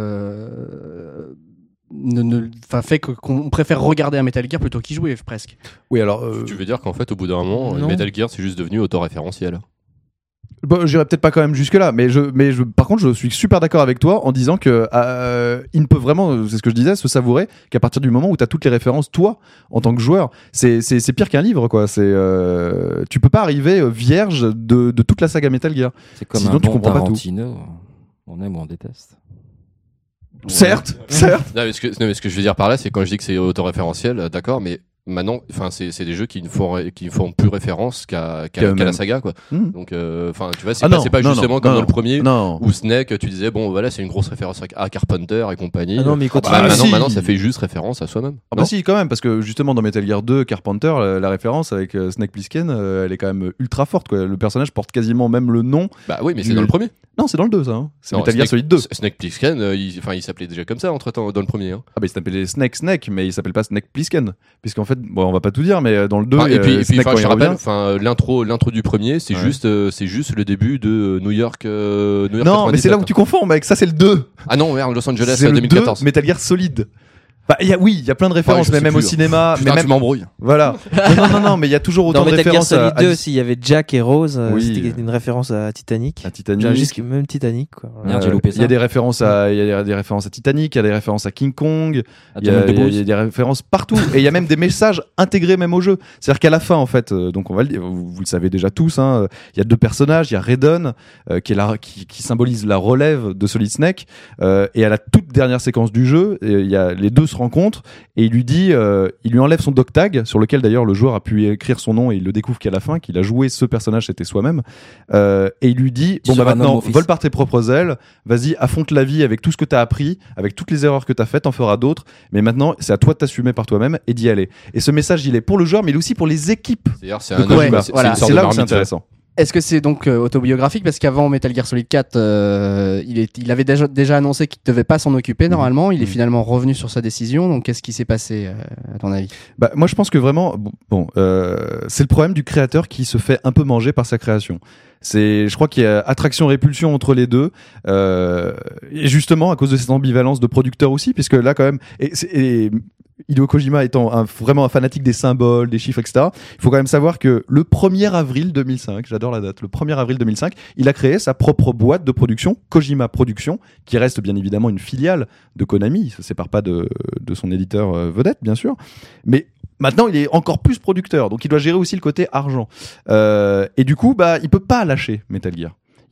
[SPEAKER 1] euh, ne, ne, enfin, fait que- qu'on préfère regarder un Metal Gear plutôt qu'y jouer presque.
[SPEAKER 2] Oui, alors, euh,
[SPEAKER 3] Tu veux dire qu'en fait, au bout d'un moment,
[SPEAKER 4] Non.
[SPEAKER 3] Metal Gear, c'est juste devenu autoréférentiel.
[SPEAKER 2] bon, j'irai peut-être pas quand même jusque là, mais je, mais je, par contre, je suis super d'accord avec toi en disant que euh, il ne peut vraiment, c'est ce que je disais, se savourer qu'à partir du moment où tu as toutes les références, toi, en tant que joueur, c'est, c'est, c'est pire qu'un livre, quoi. C'est, euh, tu peux pas arriver euh, vierge de, de toute la saga Metal Gear.
[SPEAKER 5] C'est comme
[SPEAKER 2] Sinon,
[SPEAKER 5] un
[SPEAKER 2] tu
[SPEAKER 5] bon
[SPEAKER 2] comprends pas tout.
[SPEAKER 5] Tarantino. On aime ou on déteste.
[SPEAKER 2] Certes, certes.
[SPEAKER 3] Non, mais ce que, non, mais ce que je veux dire par là, c'est quand je dis que c'est autoréférentiel, euh, d'accord, mais maintenant, enfin, c'est, c'est des jeux qui ne font, ré- qui ne font plus référence qu'à,
[SPEAKER 2] Qu'à
[SPEAKER 3] qu'à,
[SPEAKER 2] eux-mêmes.
[SPEAKER 3] qu'à la saga, quoi.
[SPEAKER 2] Hmm.
[SPEAKER 3] Donc, euh, enfin, tu vois, c'est
[SPEAKER 2] Ah
[SPEAKER 3] pas,
[SPEAKER 2] non,
[SPEAKER 3] c'est pas
[SPEAKER 2] non,
[SPEAKER 3] justement
[SPEAKER 2] non,
[SPEAKER 3] comme
[SPEAKER 2] non,
[SPEAKER 3] dans le premier,
[SPEAKER 2] Non.
[SPEAKER 3] où Snake, tu disais, bon, voilà, c'est une grosse référence à- à Carpenter et compagnie.
[SPEAKER 4] Ah non, mais il
[SPEAKER 3] Bah,
[SPEAKER 4] continue.
[SPEAKER 3] maintenant,
[SPEAKER 2] si.
[SPEAKER 3] maintenant, ça fait juste référence à soi-même.
[SPEAKER 2] Ah bah
[SPEAKER 3] Non
[SPEAKER 2] si quand même parce que justement dans Metal Gear deux Carpenter la, la référence avec euh, Snake Plissken euh, elle est quand même ultra forte quoi. Le personnage porte quasiment même le nom.
[SPEAKER 3] Bah oui, mais
[SPEAKER 2] Du-
[SPEAKER 3] c'est dans le premier.
[SPEAKER 2] Non c'est dans le deux ça hein. C'est
[SPEAKER 3] Non,
[SPEAKER 2] Metal Gear
[SPEAKER 3] Snake-
[SPEAKER 2] Solid deux.
[SPEAKER 3] S- Snake Plissken, euh, il, enfin, il s'appelait déjà comme ça entre temps dans le premier. Hein.
[SPEAKER 2] Ah bah il s'appelait Snake Snake mais il s'appelle pas Snake Plissken puisqu'en fait bon on va pas tout dire mais euh, dans le deux
[SPEAKER 3] Enfin, et
[SPEAKER 2] euh,
[SPEAKER 3] puis, et puis,
[SPEAKER 2] Snake
[SPEAKER 3] enfin,
[SPEAKER 2] quand
[SPEAKER 3] je
[SPEAKER 2] il
[SPEAKER 3] te rappelle,
[SPEAKER 2] revient.
[SPEAKER 3] enfin, euh, l'intro, l'intro du premier, c'est
[SPEAKER 2] Ouais.
[SPEAKER 3] juste, euh, c'est juste le début de euh, New York. euh, New York
[SPEAKER 2] Non mais c'est là où
[SPEAKER 3] quatre-vingt-dix-sept,
[SPEAKER 2] tu confonds mec ça c'est le deux.
[SPEAKER 3] hein. Ah non, merde, Los Angeles
[SPEAKER 2] C'est
[SPEAKER 3] euh,
[SPEAKER 2] le
[SPEAKER 3] deux mille quatorze.
[SPEAKER 2] deux Metal Gear Solid. Bah, il y a, oui, il y a plein de références,
[SPEAKER 3] je
[SPEAKER 2] mais
[SPEAKER 3] sais
[SPEAKER 2] même
[SPEAKER 3] plus,
[SPEAKER 2] au
[SPEAKER 3] hein.
[SPEAKER 2] cinéma,
[SPEAKER 3] Putain,
[SPEAKER 2] mais
[SPEAKER 3] tu
[SPEAKER 2] même,
[SPEAKER 3] m'embrouilles.
[SPEAKER 2] voilà. Non, non, non, non, mais il y a toujours autant
[SPEAKER 4] Dans
[SPEAKER 2] de
[SPEAKER 4] Metal Gear
[SPEAKER 2] références à,
[SPEAKER 4] Solid
[SPEAKER 2] à,
[SPEAKER 4] deux aussi, il y avait Jack et Rose, euh,
[SPEAKER 2] Oui.
[SPEAKER 4] c'était une référence à Titanic.
[SPEAKER 2] à Titanic.
[SPEAKER 4] Genre, juste même Titanic, quoi.
[SPEAKER 5] Merde,
[SPEAKER 2] Euh,
[SPEAKER 5] j'ai loupé
[SPEAKER 2] Il y a
[SPEAKER 5] ça.
[SPEAKER 2] des références à, il y a des références à Titanic, il y a des références à King Kong,
[SPEAKER 5] Ah,
[SPEAKER 2] il y, a,
[SPEAKER 5] Jamel
[SPEAKER 2] il y a-
[SPEAKER 5] Debbouze.
[SPEAKER 2] il y a des références partout, et il y a même des messages intégrés même au jeu. C'est-à-dire qu'à la fin, en fait, euh, donc on va le dire, vous, vous le savez déjà tous, hein, euh, il y a deux personnages, il y a Raiden euh, qui est la, qui, qui symbolise la relève de Solid Snake, euh, et à la toute dernière séquence du jeu, euh, il y a les deux se rencontrent et il lui dit, euh, il lui enlève son dog tag sur lequel d'ailleurs le joueur a pu écrire son nom et il le découvre qu'à la fin qu'il a joué ce personnage, c'était soi-même, euh, et il lui dit,
[SPEAKER 5] Tu
[SPEAKER 2] bon bah
[SPEAKER 5] seras un homme,
[SPEAKER 2] maintenant,
[SPEAKER 5] mon fils.
[SPEAKER 2] vole par tes propres ailes. Vas-y, affronte la vie avec tout ce que tu as appris, avec toutes les erreurs que tu as faites, t'en feras d'autres. Mais maintenant, c'est à toi de t'assumer par toi-même et d'y aller. Et ce message, il est pour le joueur, mais il est aussi pour les équipes.
[SPEAKER 3] C'est-à-dire, c'est
[SPEAKER 2] de
[SPEAKER 3] un
[SPEAKER 2] Kojima.
[SPEAKER 3] homme, c'est,
[SPEAKER 1] Voilà,
[SPEAKER 3] c'est une sorte
[SPEAKER 2] C'est
[SPEAKER 3] de
[SPEAKER 2] là où c'est
[SPEAKER 3] marmite.
[SPEAKER 2] intéressant.
[SPEAKER 1] Est-ce que c'est donc euh, autobiographique parce qu'avant Metal Gear Solid quatre, euh, il, est, il avait déjà, déjà annoncé qu'il ne devait pas s'en occuper normalement. Il est
[SPEAKER 2] Mhm.
[SPEAKER 1] finalement revenu sur sa décision. Donc qu'est-ce qui s'est passé euh, à ton avis?
[SPEAKER 2] Bah, moi, je pense que vraiment, bon, bon, euh, c'est le problème du créateur qui se fait un peu manger par sa création. C'est, je crois qu'il y a attraction-répulsion entre les deux, euh, et justement à cause de cette ambivalence de producteur aussi, puisque là quand même, et, c'est- et Hideo Kojima étant un, vraiment un fanatique des symboles, des chiffres, et cetera. Il faut quand même savoir que le premier avril deux mille cinq, j'adore la date, le premier avril deux mille cinq, il a créé sa propre boîte de production, Kojima Productions, qui reste bien évidemment une filiale de Konami. Il se sépare pas de, de son éditeur euh, vedette, bien sûr, mais maintenant, il est encore plus producteur, donc il doit gérer aussi le côté argent. Euh, et du coup, bah, il peut pas lâcher Metal Gear.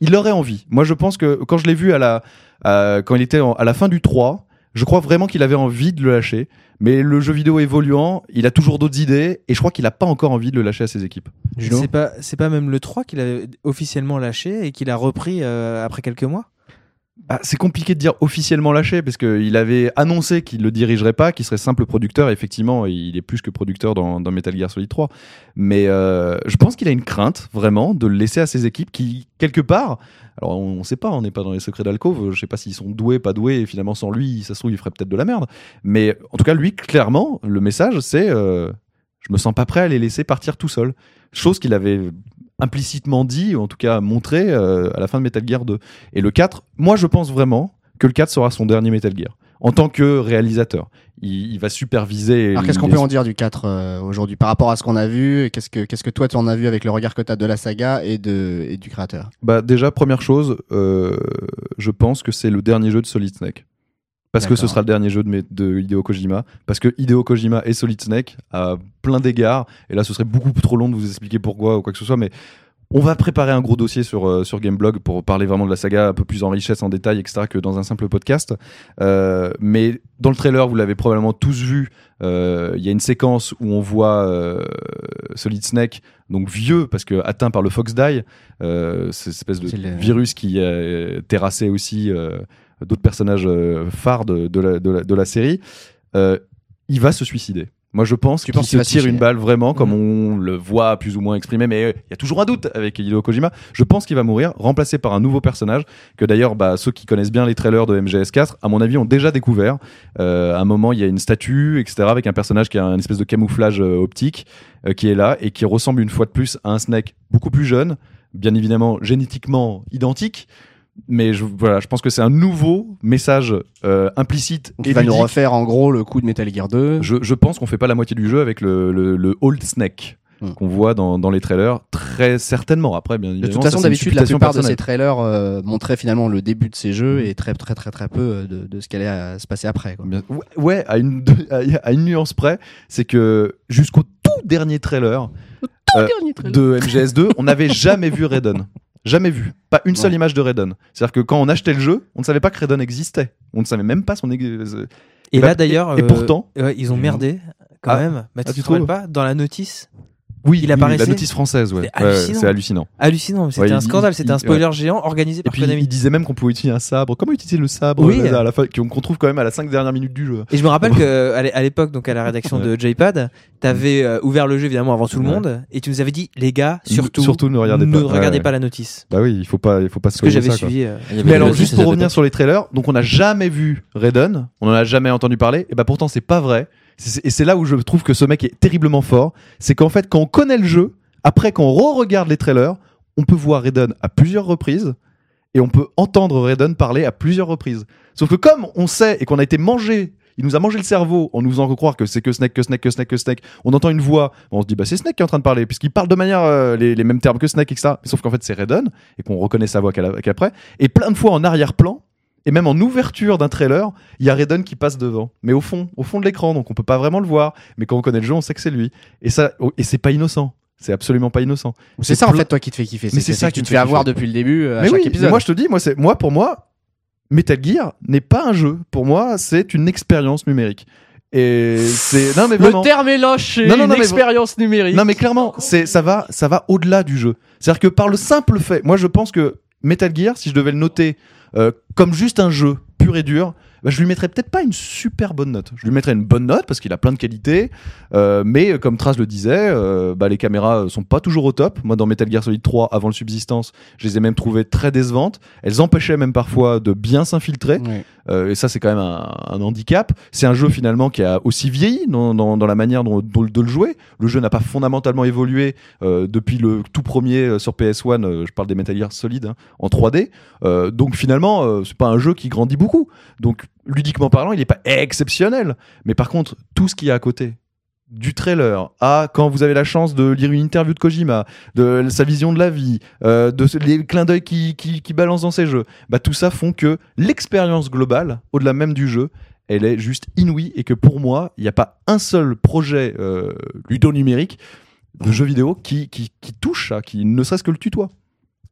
[SPEAKER 2] il aurait envie. Moi, je pense que quand je l'ai vu à la, à- quand il était en- à la fin du trois, je crois vraiment qu'il avait envie de le lâcher. Mais le jeu vidéo évoluant, il a toujours d'autres idées et je crois qu'il a pas encore envie de le lâcher à ses équipes.
[SPEAKER 1] Juno
[SPEAKER 4] C'est pas, c'est pas même le trois qu'il avait officiellement lâché et qu'il a repris euh, après quelques mois.
[SPEAKER 2] Bah, c'est compliqué de dire officiellement lâché parce qu'il avait annoncé qu'il le dirigerait pas, qu'il serait simple producteur. Et effectivement, il est plus que producteur dans, dans Metal Gear Solid trois. Mais euh, je pense qu'il a une crainte vraiment de le laisser à ses équipes qui, quelque part, alors on ne sait pas, on n'est pas dans les secrets d'alcôve. Je sais pas s'ils sont doués, pas doués. Et finalement, sans lui, ça se trouve, il ferait peut-être de la merde. Mais en tout cas, lui, clairement, le message, c'est euh, je me sens pas prêt à les laisser partir tout seul. Chose qu'il avait implicitement dit, ou en tout cas montré euh, à la fin de Metal Gear deux. Et le quatre, moi je pense vraiment que le quatre sera son dernier Metal Gear. En tant que réalisateur, il, il va superviser.
[SPEAKER 1] Alors qu'est-ce qu'on
[SPEAKER 2] les-
[SPEAKER 1] peut en dire du quatre euh, aujourd'hui par rapport à ce qu'on a vu et qu'est-ce que qu'est-ce que toi tu en as vu avec le regard que tu as de la saga et de et du créateur?
[SPEAKER 2] Bah déjà première chose, euh, je pense que c'est le dernier jeu de Solid Snake. Parce que ce
[SPEAKER 1] D'accord.
[SPEAKER 2] sera le dernier jeu de, mes- de Hideo Kojima. Parce que Hideo Kojima et Solid Snake, à plein d'égards, et là ce serait beaucoup trop long de vous expliquer pourquoi ou quoi que ce soit, mais on va préparer un gros dossier sur, euh, sur Gameblog pour parler vraiment de la saga un peu plus en richesse, en détail, et cetera, que dans un simple podcast. Euh, mais dans le trailer, vous l'avez probablement tous vu, euh, il y a une séquence où on voit euh, Solid Snake, donc vieux, parce que atteint par le Fox Die, euh, cette espèce de
[SPEAKER 1] C'est le-
[SPEAKER 2] virus qui a terrassé aussi euh, d'autres personnages euh, phares de, de, la, de, la, de la série. Euh, il va se suicider. Moi, je pense
[SPEAKER 1] Tu
[SPEAKER 2] qu'il
[SPEAKER 1] penses
[SPEAKER 2] se
[SPEAKER 1] qu'il va se
[SPEAKER 2] tire
[SPEAKER 1] suicider
[SPEAKER 2] une balle vraiment, comme
[SPEAKER 4] Mhm.
[SPEAKER 2] on le voit plus ou moins exprimé, mais euh, il y a toujours un doute avec Hideo Kojima. Je pense qu'il va mourir, remplacé par un nouveau personnage, que d'ailleurs, bah, ceux qui connaissent bien les trailers de M G S quatre, à mon avis, ont déjà découvert. Euh, à un moment, il y a une statue, et cetera, avec un personnage qui a une espèce de camouflage euh, optique, euh, qui est là, et qui ressemble une fois de plus à un Snake beaucoup plus jeune, bien évidemment génétiquement identique. Mais je, voilà, je pense que c'est un nouveau message euh, implicite
[SPEAKER 1] Donc
[SPEAKER 2] et
[SPEAKER 1] il va nous
[SPEAKER 2] ludique.
[SPEAKER 1] refaire en gros le coup de Metal Gear deux.
[SPEAKER 2] Je, je pense qu'on fait pas la moitié du jeu avec le, le, le Old Snake
[SPEAKER 1] Hmm.
[SPEAKER 2] qu'on voit dans, dans les trailers, très certainement. Après, bien
[SPEAKER 1] De
[SPEAKER 2] évidemment,
[SPEAKER 1] toute
[SPEAKER 2] ça,
[SPEAKER 1] façon,
[SPEAKER 2] c'est une
[SPEAKER 1] d'habitude, la
[SPEAKER 2] supputation
[SPEAKER 1] plupart de ces
[SPEAKER 2] personnelle.
[SPEAKER 1] trailers euh, montraient finalement le début de ces jeux et très très très très peu euh, de, de ce qui allait euh, se passer après. Quoi.
[SPEAKER 2] Bien- ouais, ouais, à une, de- à une nuance près, c'est que jusqu'au tout dernier trailer euh, de M G S deux, on n'avait jamais vu Raiden. Jamais vu. Pas une seule
[SPEAKER 1] Ouais.
[SPEAKER 2] image de Raiden. C'est-à-dire que quand on achetait le jeu, on ne savait pas que Raiden existait. On ne savait même pas son. ex-
[SPEAKER 4] Et
[SPEAKER 2] bah,
[SPEAKER 4] là d'ailleurs,
[SPEAKER 2] et- et
[SPEAKER 4] euh,
[SPEAKER 2] pourtant-
[SPEAKER 4] ouais, ils ont merdé quand
[SPEAKER 2] Ah.
[SPEAKER 4] même. Mais
[SPEAKER 2] Ah,
[SPEAKER 4] tu
[SPEAKER 2] tu
[SPEAKER 4] te rappelles
[SPEAKER 2] trouves
[SPEAKER 4] pas dans la notice?
[SPEAKER 2] Oui,
[SPEAKER 4] Il
[SPEAKER 2] oui,
[SPEAKER 4] apparaissait.
[SPEAKER 2] la notice française, ouais.
[SPEAKER 4] C'était
[SPEAKER 2] Ouais, ouais,
[SPEAKER 4] hallucinant.
[SPEAKER 2] c'est hallucinant.
[SPEAKER 4] Hallucinant, mais c'était
[SPEAKER 2] Ouais,
[SPEAKER 4] un
[SPEAKER 2] il-
[SPEAKER 4] scandale,
[SPEAKER 2] il-
[SPEAKER 4] c'était un
[SPEAKER 2] il-
[SPEAKER 4] spoiler géant organisé
[SPEAKER 2] Et
[SPEAKER 4] par
[SPEAKER 2] puis
[SPEAKER 4] Konami.
[SPEAKER 2] il disait même qu'on pouvait utiliser un sabre. Comment utiliser le sabre
[SPEAKER 4] Oui.
[SPEAKER 2] euh, à la fin, qu'on qu'on trouve quand même à la cinq dernières minutes du jeu.
[SPEAKER 4] Et je me rappelle que à l'é- à l'époque, donc à la rédaction de J-Pad, t'avais euh, ouvert le jeu évidemment avant tout le
[SPEAKER 2] Ouais.
[SPEAKER 4] monde, et tu nous avais dit, les gars, surtout,
[SPEAKER 2] Surtout ne regardez pas.
[SPEAKER 4] ne regardez
[SPEAKER 2] Ouais,
[SPEAKER 4] pas
[SPEAKER 2] ouais.
[SPEAKER 4] la notice.
[SPEAKER 2] Bah oui, il faut pas, il faut pas
[SPEAKER 4] Ce que
[SPEAKER 2] spoiler
[SPEAKER 4] j'avais
[SPEAKER 2] ça, quoi.
[SPEAKER 4] suivi. euh,
[SPEAKER 5] Il y avait
[SPEAKER 2] Mais
[SPEAKER 5] des
[SPEAKER 2] alors,
[SPEAKER 5] notices,
[SPEAKER 2] juste
[SPEAKER 5] ça
[SPEAKER 2] pour
[SPEAKER 5] s'appelle
[SPEAKER 2] revenir
[SPEAKER 5] pas.
[SPEAKER 2] sur les trailers, donc on n'a jamais vu Raiden, on en a jamais entendu parler, et bah pourtant c'est pas vrai. C'est- Et c'est là où je trouve que ce mec est terriblement fort, c'est qu'en fait quand on connaît le jeu, après quand on re-regarde les trailers, on peut voir Raiden à plusieurs reprises, et on peut entendre Raiden parler à plusieurs reprises. Sauf que comme on sait et qu'on a été mangé, il nous a mangé le cerveau en nous faisant croire que c'est que Snake, que Snake, que Snake, que Snake, on entend une voix, on se dit bah c'est Snake qui est en train de parler, puisqu'il parle de manière euh, les, les mêmes termes que Snake, et cetera. Sauf qu'en fait c'est Raiden, et qu'on reconnaît sa voix qu'à- qu'après, et plein de fois en arrière-plan, et même en ouverture d'un trailer, il y a Raiden qui passe devant. Mais au fond, au fond de l'écran, donc on peut pas vraiment le voir. Mais quand on connaît le jeu, on sait que c'est lui. Et ça, et c'est pas innocent. C'est absolument pas innocent.
[SPEAKER 1] C'est ça en
[SPEAKER 2] plein-
[SPEAKER 1] fait toi qui te fait kiffer.
[SPEAKER 2] Mais c'est
[SPEAKER 1] que
[SPEAKER 2] ça
[SPEAKER 1] que
[SPEAKER 2] qui
[SPEAKER 1] tu
[SPEAKER 2] me
[SPEAKER 1] te
[SPEAKER 2] fait
[SPEAKER 1] fais avoir
[SPEAKER 2] kiffer.
[SPEAKER 1] depuis le début euh, à
[SPEAKER 2] mais
[SPEAKER 1] chaque
[SPEAKER 2] oui,
[SPEAKER 1] épisode.
[SPEAKER 2] mais moi je te dis, moi, c'est, moi pour moi, Metal Gear n'est pas un jeu. Pour moi, c'est une expérience numérique. Et c'est non mais
[SPEAKER 1] Le
[SPEAKER 2] vraiment.
[SPEAKER 1] terme est lâché,
[SPEAKER 2] Non, non,
[SPEAKER 1] une
[SPEAKER 2] non, mais-
[SPEAKER 1] expérience numérique.
[SPEAKER 2] Non mais clairement, c'est ça va, ça va au-delà du jeu. C'est-à-dire que par le simple fait, moi je pense que Metal Gear, si je devais le noter euh, comme juste un jeu pur et dur, bah, je lui mettrais peut-être pas une super bonne note. Je lui mettrais une bonne note parce qu'il a plein de qualités, euh, mais euh, comme Trace le disait, euh, bah, les caméras euh, sont pas toujours au top. Moi dans Metal Gear Solid trois, avant le Subsistance, je les ai même trouvées très décevantes. Elles empêchaient même parfois de bien s'infiltrer.
[SPEAKER 1] Ouais.
[SPEAKER 2] Euh, et ça, c'est quand même un, un handicap. C'est un jeu finalement qui a aussi vieilli dans, dans, dans la manière dont, dont- de le jouer. Le jeu n'a pas fondamentalement évolué euh, depuis le tout premier euh, sur P S un. Euh, je parle des Metal Gear Solid hein, en trois D. Euh, donc finalement, euh, c'est pas un jeu qui grandit beaucoup. Donc ludiquement parlant, il n'est pas exceptionnel. Mais par contre, tout ce qu'il y a à côté, du trailer à quand vous avez la chance de lire une interview de Kojima, de sa vision de la vie, euh, de ce- les clins d'œil qui, qui, qui balancent dans ses jeux, bah tout ça font que l'expérience globale, au-delà même du jeu, elle est juste inouïe et que pour moi, il n'y a pas un seul projet euh, ludo-numérique de jeu vidéo qui, qui, qui touche ça, qui ne serait-ce que le tutoie.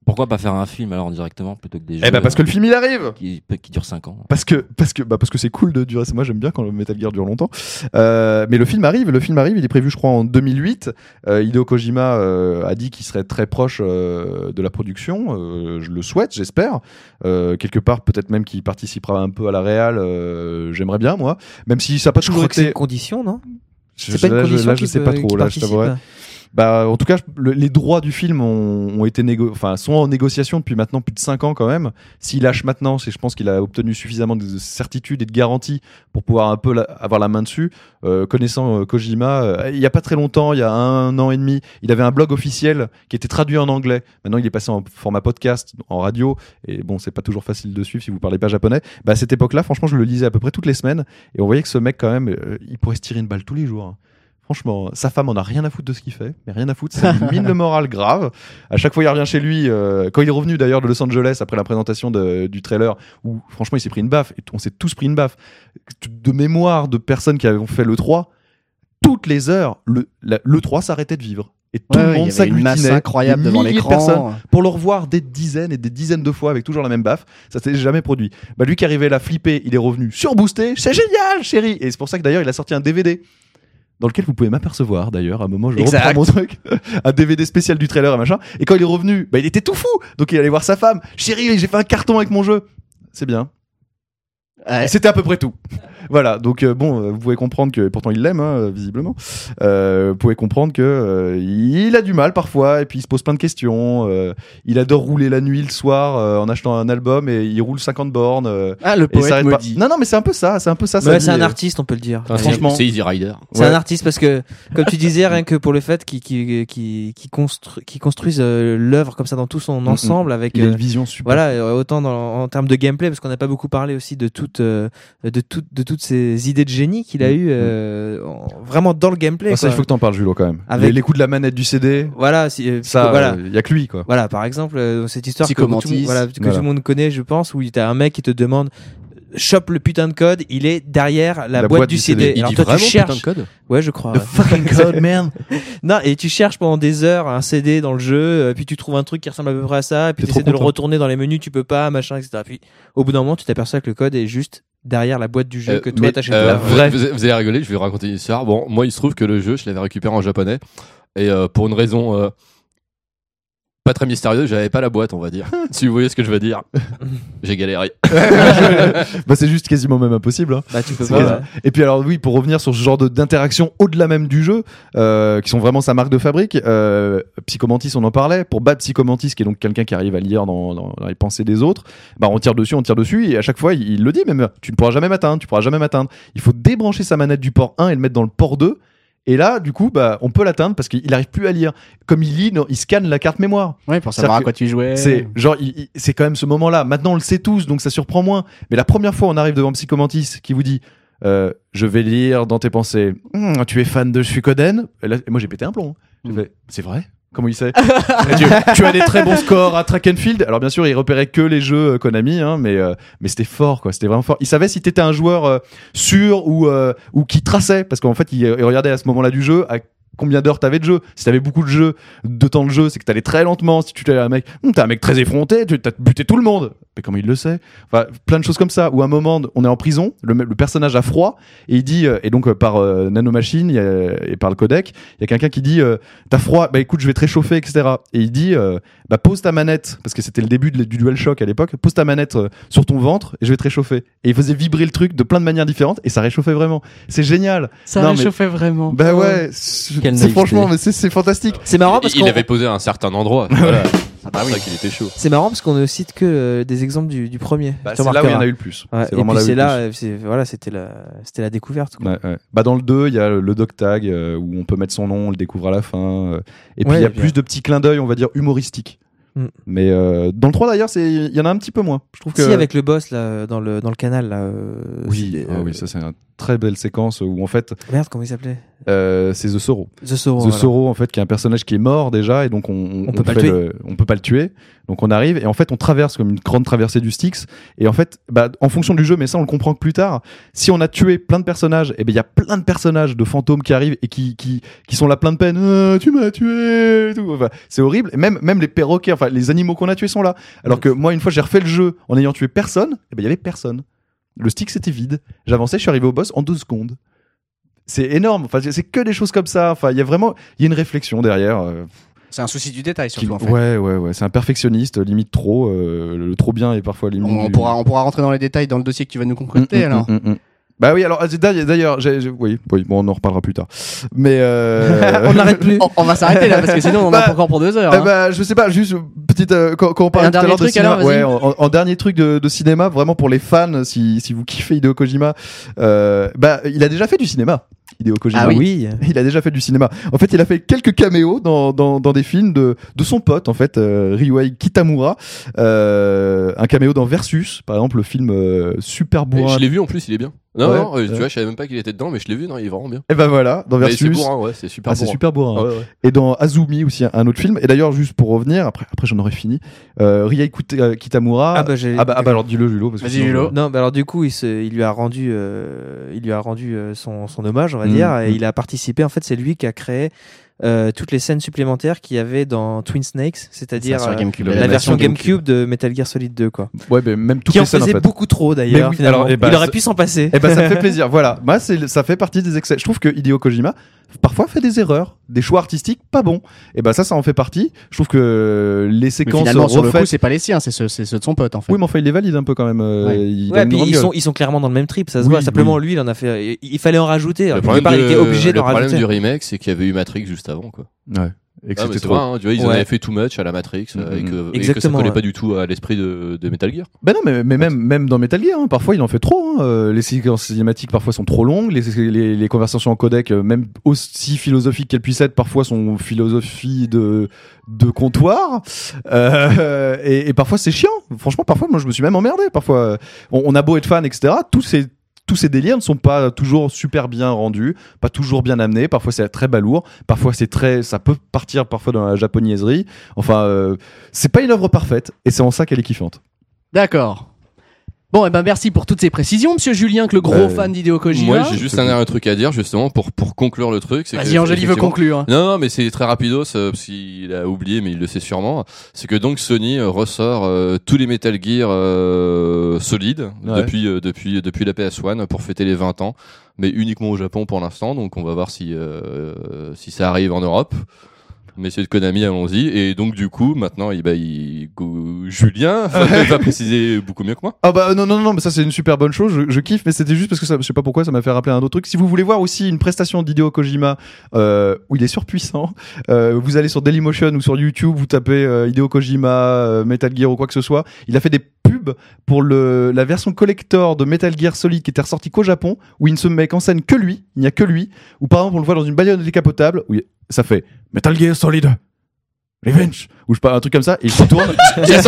[SPEAKER 5] Pourquoi pas faire un film alors directement plutôt que des jeux
[SPEAKER 2] Eh bah parce que le film il arrive.
[SPEAKER 5] qui, qui durent cinq ans.
[SPEAKER 2] Parce que parce que bah parce que c'est cool de durer. Moi j'aime bien quand le Metal Gear dure longtemps. Euh, mais le film arrive. Le film arrive. Il est prévu je crois en deux mille huit. Euh, Hideo Kojima euh, a dit qu'il serait très proche euh, de la production. Euh, je le souhaite, j'espère. Euh, quelque part peut-être même qu'il participera un peu à la réal. Euh, j'aimerais bien moi. Même si ça n'a pas
[SPEAKER 4] Je
[SPEAKER 2] toujours
[SPEAKER 4] crois que c'est
[SPEAKER 2] été.
[SPEAKER 4] une condition, non?
[SPEAKER 2] Je-
[SPEAKER 4] C'est pas une
[SPEAKER 2] là, je-
[SPEAKER 4] condition
[SPEAKER 2] là, je
[SPEAKER 4] qui
[SPEAKER 2] sais
[SPEAKER 4] peut-
[SPEAKER 2] pas
[SPEAKER 4] qui
[SPEAKER 2] trop. Là, je
[SPEAKER 4] participe.
[SPEAKER 2] t'avouerai. Bah, en tout cas, le- les droits du film ont, ont été négo- enfin, sont en négociation depuis maintenant plus de cinq ans quand même. S'il lâche maintenant, c'est, je pense qu'il a obtenu suffisamment de certitude et de garantie pour pouvoir un peu la- avoir la main dessus. Euh, connaissant euh, Kojima, euh, il y a pas très longtemps, il y a un an et demi, il avait un blog officiel qui était traduit en anglais. Maintenant, il est passé en format podcast, en radio. Et bon, c'est pas toujours facile de suivre si vous parlez pas japonais. Bah, à cette époque-là, franchement, je le lisais à peu près toutes les semaines. Et on voyait que ce mec, quand même, euh, il pourrait se tirer une balle tous les jours, hein. Franchement, sa femme en a rien à foutre de ce qu'il fait, mais rien à foutre, ça lui mine le moral grave. À chaque fois, il revient chez lui. Euh, quand il est revenu d'ailleurs de Los Angeles après la présentation de, du trailer, où franchement, il s'est pris une baffe, et on s'est tous pris une baffe. De mémoire de personnes qui avaient fait l'E trois, toutes les heures, le, la- l'E trois s'arrêtait de vivre. Et tout
[SPEAKER 1] Ouais,
[SPEAKER 2] le
[SPEAKER 1] ouais,
[SPEAKER 2] monde
[SPEAKER 1] il y avait une masse
[SPEAKER 2] s'agglutinait,
[SPEAKER 1] incroyable
[SPEAKER 2] des
[SPEAKER 1] devant
[SPEAKER 2] milliers de
[SPEAKER 1] l'écran.
[SPEAKER 2] personnes pour le revoir des dizaines et des dizaines de fois avec toujours la même baffe. Ça s'est jamais produit. Bah, lui qui arrivait là flippé, il est revenu surboosté. C'est génial, chérie. Et c'est pour ça que d'ailleurs, il a sorti un D V D. Dans lequel vous pouvez m'apercevoir d'ailleurs, à un moment je
[SPEAKER 1] Exact.
[SPEAKER 2] reprends mon truc, un D V D spécial du trailer et machin, et quand il est revenu, bah il était tout fou, donc il allait voir sa femme, chérie j'ai fait un carton avec mon jeu, c'est bien,
[SPEAKER 1] Ouais.
[SPEAKER 2] et c'était à peu près tout. Voilà, donc euh, bon, euh, vous pouvez comprendre que, pourtant il l'aime, hein, visiblement, euh, vous pouvez comprendre que euh, il a du mal parfois, et puis il se pose plein de questions, euh, il adore rouler la nuit le soir euh, en achetant un album, et il roule cinquante bornes, euh,
[SPEAKER 1] Ah, le
[SPEAKER 2] et il
[SPEAKER 1] poète
[SPEAKER 2] s'arrête pas.
[SPEAKER 1] maudit.
[SPEAKER 2] Non, non, mais c'est un peu ça, c'est un peu ça. sa
[SPEAKER 4] Ouais,
[SPEAKER 2] vie,
[SPEAKER 4] c'est un
[SPEAKER 2] et-
[SPEAKER 4] artiste, on peut le dire.
[SPEAKER 3] Enfin,
[SPEAKER 2] franchement.
[SPEAKER 3] c'est Easy Rider.
[SPEAKER 4] C'est
[SPEAKER 2] Ouais.
[SPEAKER 4] un artiste parce que, comme tu disais, rien que pour le fait qu'il qu'il qu'il qu'il constru- qu'il construise euh, l'œuvre comme ça dans tout son
[SPEAKER 2] Mm,
[SPEAKER 4] ensemble, avec
[SPEAKER 2] Il a
[SPEAKER 4] euh,
[SPEAKER 2] une vision super.
[SPEAKER 4] voilà, euh, autant dans, en termes de gameplay, parce qu'on n'a pas beaucoup parlé aussi de toutes euh, de toutes de toutes ces idées de génie qu'il a
[SPEAKER 2] Mm,
[SPEAKER 4] eu euh, en- vraiment dans le gameplay.
[SPEAKER 2] Ah, ça,
[SPEAKER 4] quoi.
[SPEAKER 2] il faut que t'en parles, Julo, quand même.
[SPEAKER 4] Avec-
[SPEAKER 2] Les, les coups de la manette du C D,
[SPEAKER 4] Voilà, si, euh,
[SPEAKER 2] ça,
[SPEAKER 4] voilà.
[SPEAKER 2] il y a que lui, quoi.
[SPEAKER 4] Voilà, par exemple, euh, cette histoire que,
[SPEAKER 1] Psychomantis.
[SPEAKER 4] tout, le monde- voilà, que
[SPEAKER 2] Voilà.
[SPEAKER 4] tout le monde connaît, je pense, où t'as un mec qui te demande chope le putain de code, il est derrière la, boîte, du C D.
[SPEAKER 3] Il
[SPEAKER 4] Alors
[SPEAKER 3] dit
[SPEAKER 4] toi tu
[SPEAKER 3] vraiment putain
[SPEAKER 4] cherches,
[SPEAKER 3] de code.
[SPEAKER 4] ouais je crois.
[SPEAKER 2] The fucking code, man.
[SPEAKER 4] Non, et tu cherches pendant des heures un C D dans le jeu, euh, puis tu trouves un truc qui ressemble à peu près à ça, puis
[SPEAKER 2] T'es
[SPEAKER 4] tu essaies
[SPEAKER 2] trop
[SPEAKER 4] de le
[SPEAKER 2] content.
[SPEAKER 4] retourner dans les menus, tu peux pas, machin, et cetera. Puis au bout d'un moment, tu t'aperçois que le code est juste derrière la boîte du jeu
[SPEAKER 3] Euh,
[SPEAKER 4] que toi
[SPEAKER 3] mais,
[SPEAKER 4] t'as chez
[SPEAKER 3] euh,
[SPEAKER 4] toi.
[SPEAKER 3] vous,
[SPEAKER 2] vraie.
[SPEAKER 3] vous- vous allez rigoler, je vais vous raconter une histoire. Bon, moi, il se trouve que le jeu, je l'avais récupéré en japonais. Et euh, pour une raison euh, pas très mystérieuse, j'avais pas la boîte, on va dire. Si vous voyez ce que je veux dire. J'ai galéré.
[SPEAKER 2] Bah, c'est juste quasiment même impossible, hein.
[SPEAKER 4] Bah tu peux
[SPEAKER 2] C'est
[SPEAKER 4] pas.
[SPEAKER 2] quasi- Et puis alors oui, pour revenir sur ce genre de- d'interaction au-delà même du jeu, euh, qui sont vraiment sa marque de fabrique, euh, Psychomantis on en parlait, pour battre Psychomantis qui est donc quelqu'un qui arrive à lire dans, dans- dans les pensées des autres, bah on tire dessus, on tire dessus, et à chaque fois il, il le dit même, tu ne pourras jamais m'atteindre, tu pourras jamais m'atteindre. Il faut débrancher sa manette du port un et le mettre dans le port deux, et là du coup bah on peut l'atteindre parce qu'il arrive plus à lire. Comme il lit, non, il scanne la carte mémoire.
[SPEAKER 1] Ouais, pour savoir
[SPEAKER 2] C'est-à-dire
[SPEAKER 1] à quoi tu jouais.
[SPEAKER 2] C'est genre, il- il- c'est quand même ce moment-là. Maintenant, on le sait tous, donc ça surprend moins. Mais la première fois, on arrive devant Psychomantis qui vous dit, euh, je vais lire dans tes pensées. Hum, tu es fan de Suikoden et, là, et moi, j'ai pété un plomb. J'ai
[SPEAKER 1] Mm.
[SPEAKER 2] fait, c'est vrai. Comment il sait tu, tu as des très bons scores à track and field. Alors bien sûr, il repérait que les jeux euh, Konami, hein, mais euh, mais c'était fort, quoi. C'était vraiment fort. Il savait si t'étais un joueur euh, sûr ou euh, ou qui traçait, parce qu'en fait, il, il regardait à ce moment-là du jeu à combien d'heures t'avais de jeu. Si t'avais beaucoup de jeux, de temps de jeu, c'est que t'allais très lentement. Si tu t'es un mec, hum, t'es un mec très effronté, tu t'as buté tout le monde. Mais comment il le sait? Enfin, plein de choses comme ça. Ou à un moment, on est en prison, le, le personnage a froid et il dit, euh, et donc euh, par euh, nanomachine il y a- et par le codec, il y a quelqu'un qui dit, euh, t'as froid, bah écoute, je vais te réchauffer, et cetera. Et il dit, euh, bah pose ta manette, parce que c'était le début de- du DualShock à l'époque, pose ta manette euh, sur ton ventre et je vais te réchauffer. Et il faisait vibrer le truc de plein de manières différentes et ça réchauffait vraiment. C'est génial.
[SPEAKER 1] Ça
[SPEAKER 2] Non, mais-
[SPEAKER 1] réchauffait vraiment.
[SPEAKER 2] Bah ouais, c'est
[SPEAKER 5] Quelle
[SPEAKER 2] c'est
[SPEAKER 5] naïveté.
[SPEAKER 2] franchement, mais c'est c'est fantastique.
[SPEAKER 4] C'est marrant parce
[SPEAKER 3] Il
[SPEAKER 4] qu'on
[SPEAKER 3] avait posé à un certain endroit. Voilà. C'est pour ça qu'il était chaud.
[SPEAKER 4] c'est marrant parce qu'on ne cite que euh, des exemples du, du premier.
[SPEAKER 2] Bah,
[SPEAKER 4] Tu
[SPEAKER 2] c'est là où il y en
[SPEAKER 4] remarqueras.
[SPEAKER 2] a eu le plus.
[SPEAKER 4] Ouais,
[SPEAKER 2] C'est
[SPEAKER 4] et
[SPEAKER 2] vraiment
[SPEAKER 4] puis
[SPEAKER 2] là où il
[SPEAKER 4] c'est
[SPEAKER 2] y a eu le
[SPEAKER 4] là, euh, c'est- voilà, c'était la, c'était la découverte.
[SPEAKER 2] plus.
[SPEAKER 4] Quoi.
[SPEAKER 2] Ouais, ouais. Bah dans le deux, il y a le dog tag euh, où on peut mettre son nom, on le découvre à la fin. euh, et puis il
[SPEAKER 4] Ouais,
[SPEAKER 2] y a
[SPEAKER 4] bien.
[SPEAKER 2] plus de petits clins d'œil, on va dire humoristiques.
[SPEAKER 4] Mm.
[SPEAKER 2] Mais euh, dans le trois d'ailleurs, c'est il y en a un petit peu moins. Je trouve que
[SPEAKER 4] Si avec le boss là dans le dans le canal là. euh,
[SPEAKER 2] oui,
[SPEAKER 4] c'est-
[SPEAKER 2] ah
[SPEAKER 4] euh,
[SPEAKER 2] oui, ça c'est une très belle séquence où en fait
[SPEAKER 4] Merde, comment il s'appelait
[SPEAKER 2] Euh, c'est The Sorrow.
[SPEAKER 4] The Sorrow.
[SPEAKER 2] The
[SPEAKER 4] voilà.
[SPEAKER 2] Sorrow, en fait, qui est un personnage qui est mort déjà, et donc on, on,
[SPEAKER 4] On peut pas
[SPEAKER 2] fait
[SPEAKER 4] le tuer.
[SPEAKER 2] on peut pas le tuer. Donc on arrive, et en fait, on traverse comme une grande traversée du Styx. Et en fait, bah, en fonction du jeu, mais ça, on le comprend que plus tard, si on a tué plein de personnages, et ben il y a plein de personnages de fantômes qui arrivent et qui, qui, qui sont là plein de peine. Ah, tu m'as tué et tout. Enfin, c'est horrible. Et même, même les perroquets, enfin, les animaux qu'on a tués sont là. Alors que moi, une fois, j'ai refait le jeu en ayant tué personne, et ben il y avait personne. Le Styx était vide. J'avançais, je suis arrivé au boss en deux secondes. C'est énorme. Enfin, c'est que des choses comme ça. Enfin, il y a vraiment, il y a une réflexion derrière. Euh,
[SPEAKER 1] C'est un souci du détail
[SPEAKER 2] qui-
[SPEAKER 1] surtout en fait.
[SPEAKER 2] Ouais, ouais, ouais. C'est un perfectionniste, limite trop. Euh, le trop bien est parfois limite.
[SPEAKER 1] On, on pourra, on pourra rentrer dans les détails dans le dossier que tu vas nous concocter
[SPEAKER 2] Mm, mm,
[SPEAKER 1] alors.
[SPEAKER 2] mm, mm, mm. Bah oui, alors d'ailleurs, d'ailleurs, j'ai- j'ai- oui, oui, bon, on en reparlera plus tard. Mais euh...
[SPEAKER 4] On n'arrête plus.
[SPEAKER 1] On, on va s'arrêter là parce que sinon on en
[SPEAKER 2] Bah,
[SPEAKER 1] a encore pour deux heures.
[SPEAKER 2] Eh
[SPEAKER 1] hein.
[SPEAKER 2] ben, je sais pas, juste petite euh, quand, quand on parlait
[SPEAKER 1] Un
[SPEAKER 2] tout à
[SPEAKER 1] dernier
[SPEAKER 2] l'heure de
[SPEAKER 1] truc,
[SPEAKER 2] cinéma,
[SPEAKER 1] alors, vas-y.
[SPEAKER 2] ouais, en, en dernier truc de, de cinéma, vraiment pour les fans, si, si vous kiffez Hideo Kojima, euh, bah il a déjà fait du cinéma. Hideo Kojima.
[SPEAKER 1] Ah oui.
[SPEAKER 4] oui.
[SPEAKER 2] Il a déjà fait du cinéma. En fait, il a fait quelques caméos dans, dans, dans des films de, de son pote, en fait, euh, Ryuhei Kitamura. Euh, un caméo dans Versus, par exemple, le film euh, super
[SPEAKER 3] Mais
[SPEAKER 2] bourrin.
[SPEAKER 3] je l'ai vu en plus, il est bien. Non,
[SPEAKER 2] Ouais,
[SPEAKER 3] non, euh, tu
[SPEAKER 2] ouais.
[SPEAKER 3] vois, je savais même pas qu'il était dedans, mais je l'ai vu, non, il est vraiment bien.
[SPEAKER 2] Et ben voilà, dans
[SPEAKER 3] Mais c'est
[SPEAKER 2] Versus.
[SPEAKER 3] bourrin, ouais, c'est super
[SPEAKER 2] Ah, c'est
[SPEAKER 3] bourrin.
[SPEAKER 2] super bourrin.
[SPEAKER 3] Ouais, ouais.
[SPEAKER 2] Et dans Azumi aussi, un, un autre film. Et d'ailleurs, juste pour revenir, après, après j'en aurais fini. Euh, Ryuhei Kute- euh, Kitamura.
[SPEAKER 4] Ah bah, j'ai-
[SPEAKER 2] ah bah, ah bah alors dis-le, Julo. Parce que
[SPEAKER 1] Vas-y,
[SPEAKER 2] sinon,
[SPEAKER 1] Julo.
[SPEAKER 2] je-
[SPEAKER 4] Non, bah alors du coup, il, se, il lui a rendu, euh, il lui a rendu euh, son, son hommage, on va
[SPEAKER 2] Mm,
[SPEAKER 4] dire,
[SPEAKER 2] mm.
[SPEAKER 4] et il a participé. En fait, c'est lui qui a créé euh, toutes les scènes supplémentaires qu'il y avait dans Twin Snakes, c'est-à-dire
[SPEAKER 1] Ça, sur
[SPEAKER 4] euh,
[SPEAKER 1] GameCube.
[SPEAKER 2] la
[SPEAKER 4] la version
[SPEAKER 2] GameCube.
[SPEAKER 4] GameCube de Metal Gear Solid deux, quoi.
[SPEAKER 2] Ouais, ben même toutes
[SPEAKER 4] Qui
[SPEAKER 2] les
[SPEAKER 4] en
[SPEAKER 2] scènes en
[SPEAKER 4] faisait
[SPEAKER 2] fait.
[SPEAKER 4] beaucoup trop d'ailleurs.
[SPEAKER 2] Mais oui,
[SPEAKER 4] finalement.
[SPEAKER 2] alors, eh ben,
[SPEAKER 4] il aurait
[SPEAKER 2] ça-
[SPEAKER 4] pu s'en passer.
[SPEAKER 2] Eh ben ça me fait plaisir. Voilà, moi c'est ça fait partie des excès. Je trouve que Hideo Kojima parfois fait des erreurs, des choix artistiques pas bons. Et ben ça, ça en fait partie. Je trouve que les
[SPEAKER 1] Mais
[SPEAKER 2] séquences
[SPEAKER 1] finalement sur le coup
[SPEAKER 2] refaites.
[SPEAKER 1] c'est pas les siens, c'est ceux, c'est ceux de son pote en fait.
[SPEAKER 2] Oui, mais enfin il les valide un peu quand même. euh,
[SPEAKER 1] Ouais.
[SPEAKER 2] il
[SPEAKER 4] Ouais,
[SPEAKER 2] a une
[SPEAKER 4] puis
[SPEAKER 2] grande
[SPEAKER 4] ils
[SPEAKER 2] gueule.
[SPEAKER 4] sont, ils sont clairement dans le même trip, ça se
[SPEAKER 2] Oui,
[SPEAKER 4] voit. Simplement,
[SPEAKER 2] oui.
[SPEAKER 4] lui, il en a fait. Il, il fallait en rajouter.
[SPEAKER 3] Le
[SPEAKER 4] Alors,
[SPEAKER 3] problème,
[SPEAKER 4] quelque part, il était
[SPEAKER 3] de-
[SPEAKER 4] obligé
[SPEAKER 3] le
[SPEAKER 4] d'en
[SPEAKER 3] problème
[SPEAKER 4] rajouter.
[SPEAKER 3] du remake, c'est qu'il y avait eu Matrix juste avant, quoi.
[SPEAKER 2] Ouais. Et que
[SPEAKER 3] Ah, mais
[SPEAKER 2] c'était
[SPEAKER 3] c'est
[SPEAKER 2] trop.
[SPEAKER 3] vrai, hein, tu vois, ils en
[SPEAKER 2] Ouais.
[SPEAKER 3] avaient fait too much à la Matrix euh, et,
[SPEAKER 2] Mhm.
[SPEAKER 3] que, et que ça
[SPEAKER 4] Exactement,
[SPEAKER 3] collait
[SPEAKER 4] ouais.
[SPEAKER 3] pas du tout à l'esprit de, de Metal Gear.
[SPEAKER 2] Ben non, mais, mais même, même dans Metal Gear, hein, parfois il en fait trop. Hein. Euh, Les séquences cinématiques parfois sont trop longues. Les, les, les conversations en codec, euh, même aussi philosophiques qu'elles puissent être, parfois sont philosophie de, de comptoir. Euh, et, et parfois c'est chiant. Franchement, parfois moi je me suis même emmerdé. Parfois, on, on a beau être fan, et cetera. Tous ces tous ces délires ne sont pas toujours super bien rendus, pas toujours bien amenés. Parfois c'est très balourd, parfois c'est très, ça peut partir parfois dans la japonaiserie. Enfin, euh, c'est pas une œuvre parfaite, et c'est en ça qu'elle est kiffante.
[SPEAKER 1] D'accord. Bon, et ben merci pour toutes ces précisions, monsieur Julien, que le gros
[SPEAKER 2] Ouais.
[SPEAKER 1] fan d'Hideo Kojima.
[SPEAKER 3] Moi, j'ai juste un dernier truc à dire, justement, pour, pour conclure le truc. c'est que,
[SPEAKER 1] Vas-y, Angélie veut
[SPEAKER 3] effectivement-
[SPEAKER 1] conclure.
[SPEAKER 3] Non, non, mais c'est très rapidos, euh, parce qu'il a oublié, mais il le sait sûrement. C'est que donc Sony euh, ressort euh, tous les Metal Gear euh, solides
[SPEAKER 2] Ouais.
[SPEAKER 3] depuis, euh, depuis, depuis la P S un pour fêter les vingt ans, mais uniquement au Japon pour l'instant. Donc on va voir si, euh, si ça arrive en Europe. Messieurs de Konami, allons-y. Et donc du coup, maintenant, il, bah, il, go- Julien va, va préciser beaucoup mieux que moi.
[SPEAKER 2] Ah bah non non non mais ça c'est une super bonne chose, je, je kiffe, mais c'était juste parce que ça, je sais pas pourquoi ça m'a fait rappeler un autre truc. Si vous voulez voir aussi une prestation d'Hideo Kojima euh, où il est surpuissant, euh, vous allez sur Dailymotion ou sur YouTube, vous tapez euh, Hideo Kojima euh, Metal Gear ou quoi que ce soit. Il a fait des pubs pour le la version collector de Metal Gear Solid qui était ressortie qu'au Japon, où il ne se met qu'en scène que lui, il n'y a que lui, ou par exemple on le voit dans une bagnole décapotable où il- ça fait Metal Gear Solid Revenge, ou je sais pas, un truc comme ça, et il se retourne, et, et-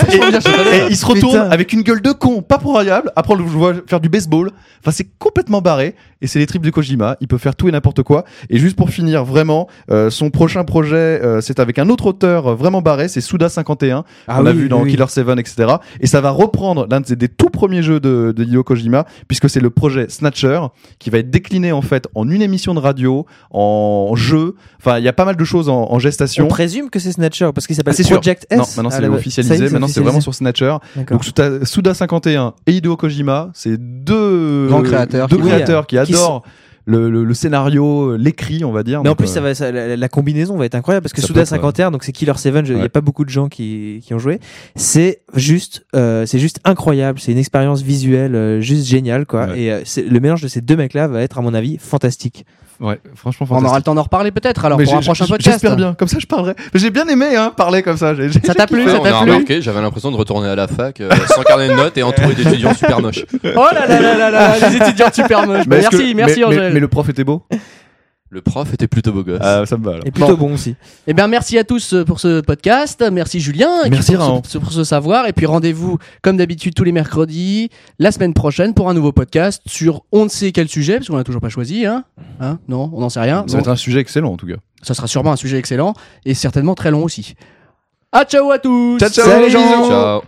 [SPEAKER 2] et- et il se retourne
[SPEAKER 4] Putain.
[SPEAKER 2] avec une gueule de con, pas croyable. Après, on le voit faire du baseball. Enfin, c'est complètement barré, et c'est les tripes de Kojima. Il peut faire tout et n'importe quoi. Et juste pour finir, vraiment, euh, son prochain projet, euh, c'est avec un autre auteur euh, vraiment barré, c'est Suda cinquante et un.
[SPEAKER 4] Ah
[SPEAKER 2] on l'a
[SPEAKER 4] oui,
[SPEAKER 2] vu dans
[SPEAKER 4] oui, oui.
[SPEAKER 2] Killer sept, et cetera. Et ça va reprendre l'un de ses- des tout premiers jeux de, de Hideo Kojima, puisque c'est le projet Snatcher, qui va être décliné en fait en une émission de radio, en jeu. Enfin, il y a pas mal de choses en, en gestation.
[SPEAKER 4] On présume que c'est Snatcher parce qu'il s'appelle
[SPEAKER 2] Ah, c'est sûr.
[SPEAKER 4] Project S.
[SPEAKER 2] Non, maintenant
[SPEAKER 4] Ah,
[SPEAKER 2] c'est
[SPEAKER 4] là, ça y
[SPEAKER 2] officialisé.
[SPEAKER 4] est, c'est
[SPEAKER 2] Maintenant c'est
[SPEAKER 4] officialisé.
[SPEAKER 2] vraiment sur Snatcher.
[SPEAKER 4] D'accord.
[SPEAKER 2] Donc Suda, Suda cinquante et un et Hideo Kojima, c'est deux
[SPEAKER 1] Grands créateurs
[SPEAKER 2] deux
[SPEAKER 1] qui-
[SPEAKER 2] créateurs qui,
[SPEAKER 4] qui
[SPEAKER 2] adorent le, le, le scénario, l'écrit, on va dire.
[SPEAKER 4] Mais en
[SPEAKER 2] Donc,
[SPEAKER 4] plus,
[SPEAKER 2] euh,
[SPEAKER 4] ça va, ça- la, la combinaison va être incroyable parce que
[SPEAKER 2] Ça
[SPEAKER 4] Suda
[SPEAKER 2] peut être,
[SPEAKER 4] cinquante et un, donc c'est Killer sept, il n'y
[SPEAKER 2] Ouais.
[SPEAKER 4] a pas beaucoup de gens qui, qui ont joué. C'est juste, euh, c'est juste incroyable. C'est une expérience visuelle euh, juste géniale, quoi.
[SPEAKER 2] Ouais.
[SPEAKER 4] Et euh, c'est- le mélange de ces deux mecs-là va être, à mon avis, fantastique.
[SPEAKER 2] ouais, franchement,
[SPEAKER 1] On aura
[SPEAKER 2] fantastique.
[SPEAKER 1] le temps d'en reparler peut-être alors
[SPEAKER 2] Mais
[SPEAKER 1] pour un
[SPEAKER 2] j'ai-
[SPEAKER 1] prochain
[SPEAKER 2] j'-
[SPEAKER 1] podcast.
[SPEAKER 2] J'espère bien. Comme ça, je parlerai. Mais j'ai bien aimé, hein, parler comme ça. J'ai- j'ai-
[SPEAKER 1] Ça t'a
[SPEAKER 2] j'ai
[SPEAKER 1] plu,
[SPEAKER 2] kiffé.
[SPEAKER 1] ça
[SPEAKER 3] on
[SPEAKER 1] t'a
[SPEAKER 3] a
[SPEAKER 1] plu
[SPEAKER 3] remarqué, j'avais l'impression de retourner à la fac euh, sans carnet de notes et entouré d'étudiants super moches.
[SPEAKER 1] Oh là là là là là, les étudiants super moches.
[SPEAKER 2] Mais est-ce
[SPEAKER 1] Merci,
[SPEAKER 2] que-
[SPEAKER 1] merci
[SPEAKER 2] mais,
[SPEAKER 1] Angèle.
[SPEAKER 2] mais, mais le prof était beau.
[SPEAKER 3] Le prof était plutôt beau gosse.
[SPEAKER 2] Ah, ça me va alors.
[SPEAKER 4] Et plutôt bon aussi.
[SPEAKER 1] Eh bien, merci à tous euh, pour ce podcast. Merci Julien. Et
[SPEAKER 2] Merci,
[SPEAKER 1] puis pour,
[SPEAKER 2] Raon.
[SPEAKER 1] ce, pour ce savoir. Et puis rendez-vous, comme d'habitude, tous les mercredis, la semaine prochaine, pour un nouveau podcast sur on ne sait quel sujet, parce qu'on n'a toujours pas choisi. Hein, hein non, on n'en sait rien.
[SPEAKER 2] Ça va
[SPEAKER 1] Bon,
[SPEAKER 2] être un sujet excellent en tout cas.
[SPEAKER 1] ça sera sûrement un sujet excellent et certainement très long aussi. Ah, ciao à tous.
[SPEAKER 2] Ciao, ciao,
[SPEAKER 1] Salut,
[SPEAKER 2] les gens.
[SPEAKER 1] bisous.
[SPEAKER 3] Ciao.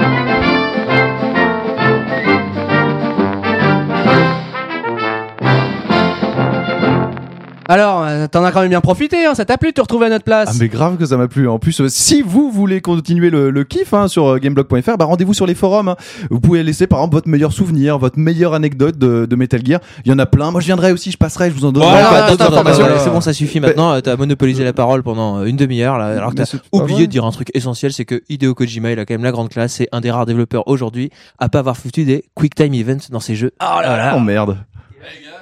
[SPEAKER 1] Alors, euh, t'en as quand même bien profité, hein, ça t'a plu de te retrouver à notre place.
[SPEAKER 2] Ah mais grave que ça m'a plu. En plus, euh, si vous voulez continuer le, le kiff hein, sur euh, gameblog point f r, bah rendez-vous sur les forums. Hein. Vous pouvez laisser par exemple votre meilleur souvenir, votre meilleure anecdote de, de Metal Gear. Il y en a plein. Moi, je viendrai aussi, je passerai, je vous en donnerai
[SPEAKER 1] Voilà,
[SPEAKER 2] pas
[SPEAKER 1] attends,
[SPEAKER 2] d'autres
[SPEAKER 1] attends,
[SPEAKER 2] informations.
[SPEAKER 1] attends,
[SPEAKER 4] C'est bon, ça suffit maintenant. euh, T'as monopolisé la parole pendant euh, une demi-heure, là, alors que
[SPEAKER 2] Mais
[SPEAKER 4] t'as
[SPEAKER 2] c'est pas
[SPEAKER 4] oublié
[SPEAKER 2] vrai.
[SPEAKER 4] de dire un truc essentiel, c'est que Hideo Kojima, il a quand même la grande classe. C'est un des rares développeurs aujourd'hui à pas avoir foutu des quick time events dans ses jeux.
[SPEAKER 1] Oh là là.
[SPEAKER 2] Oh merde.
[SPEAKER 3] Les gars,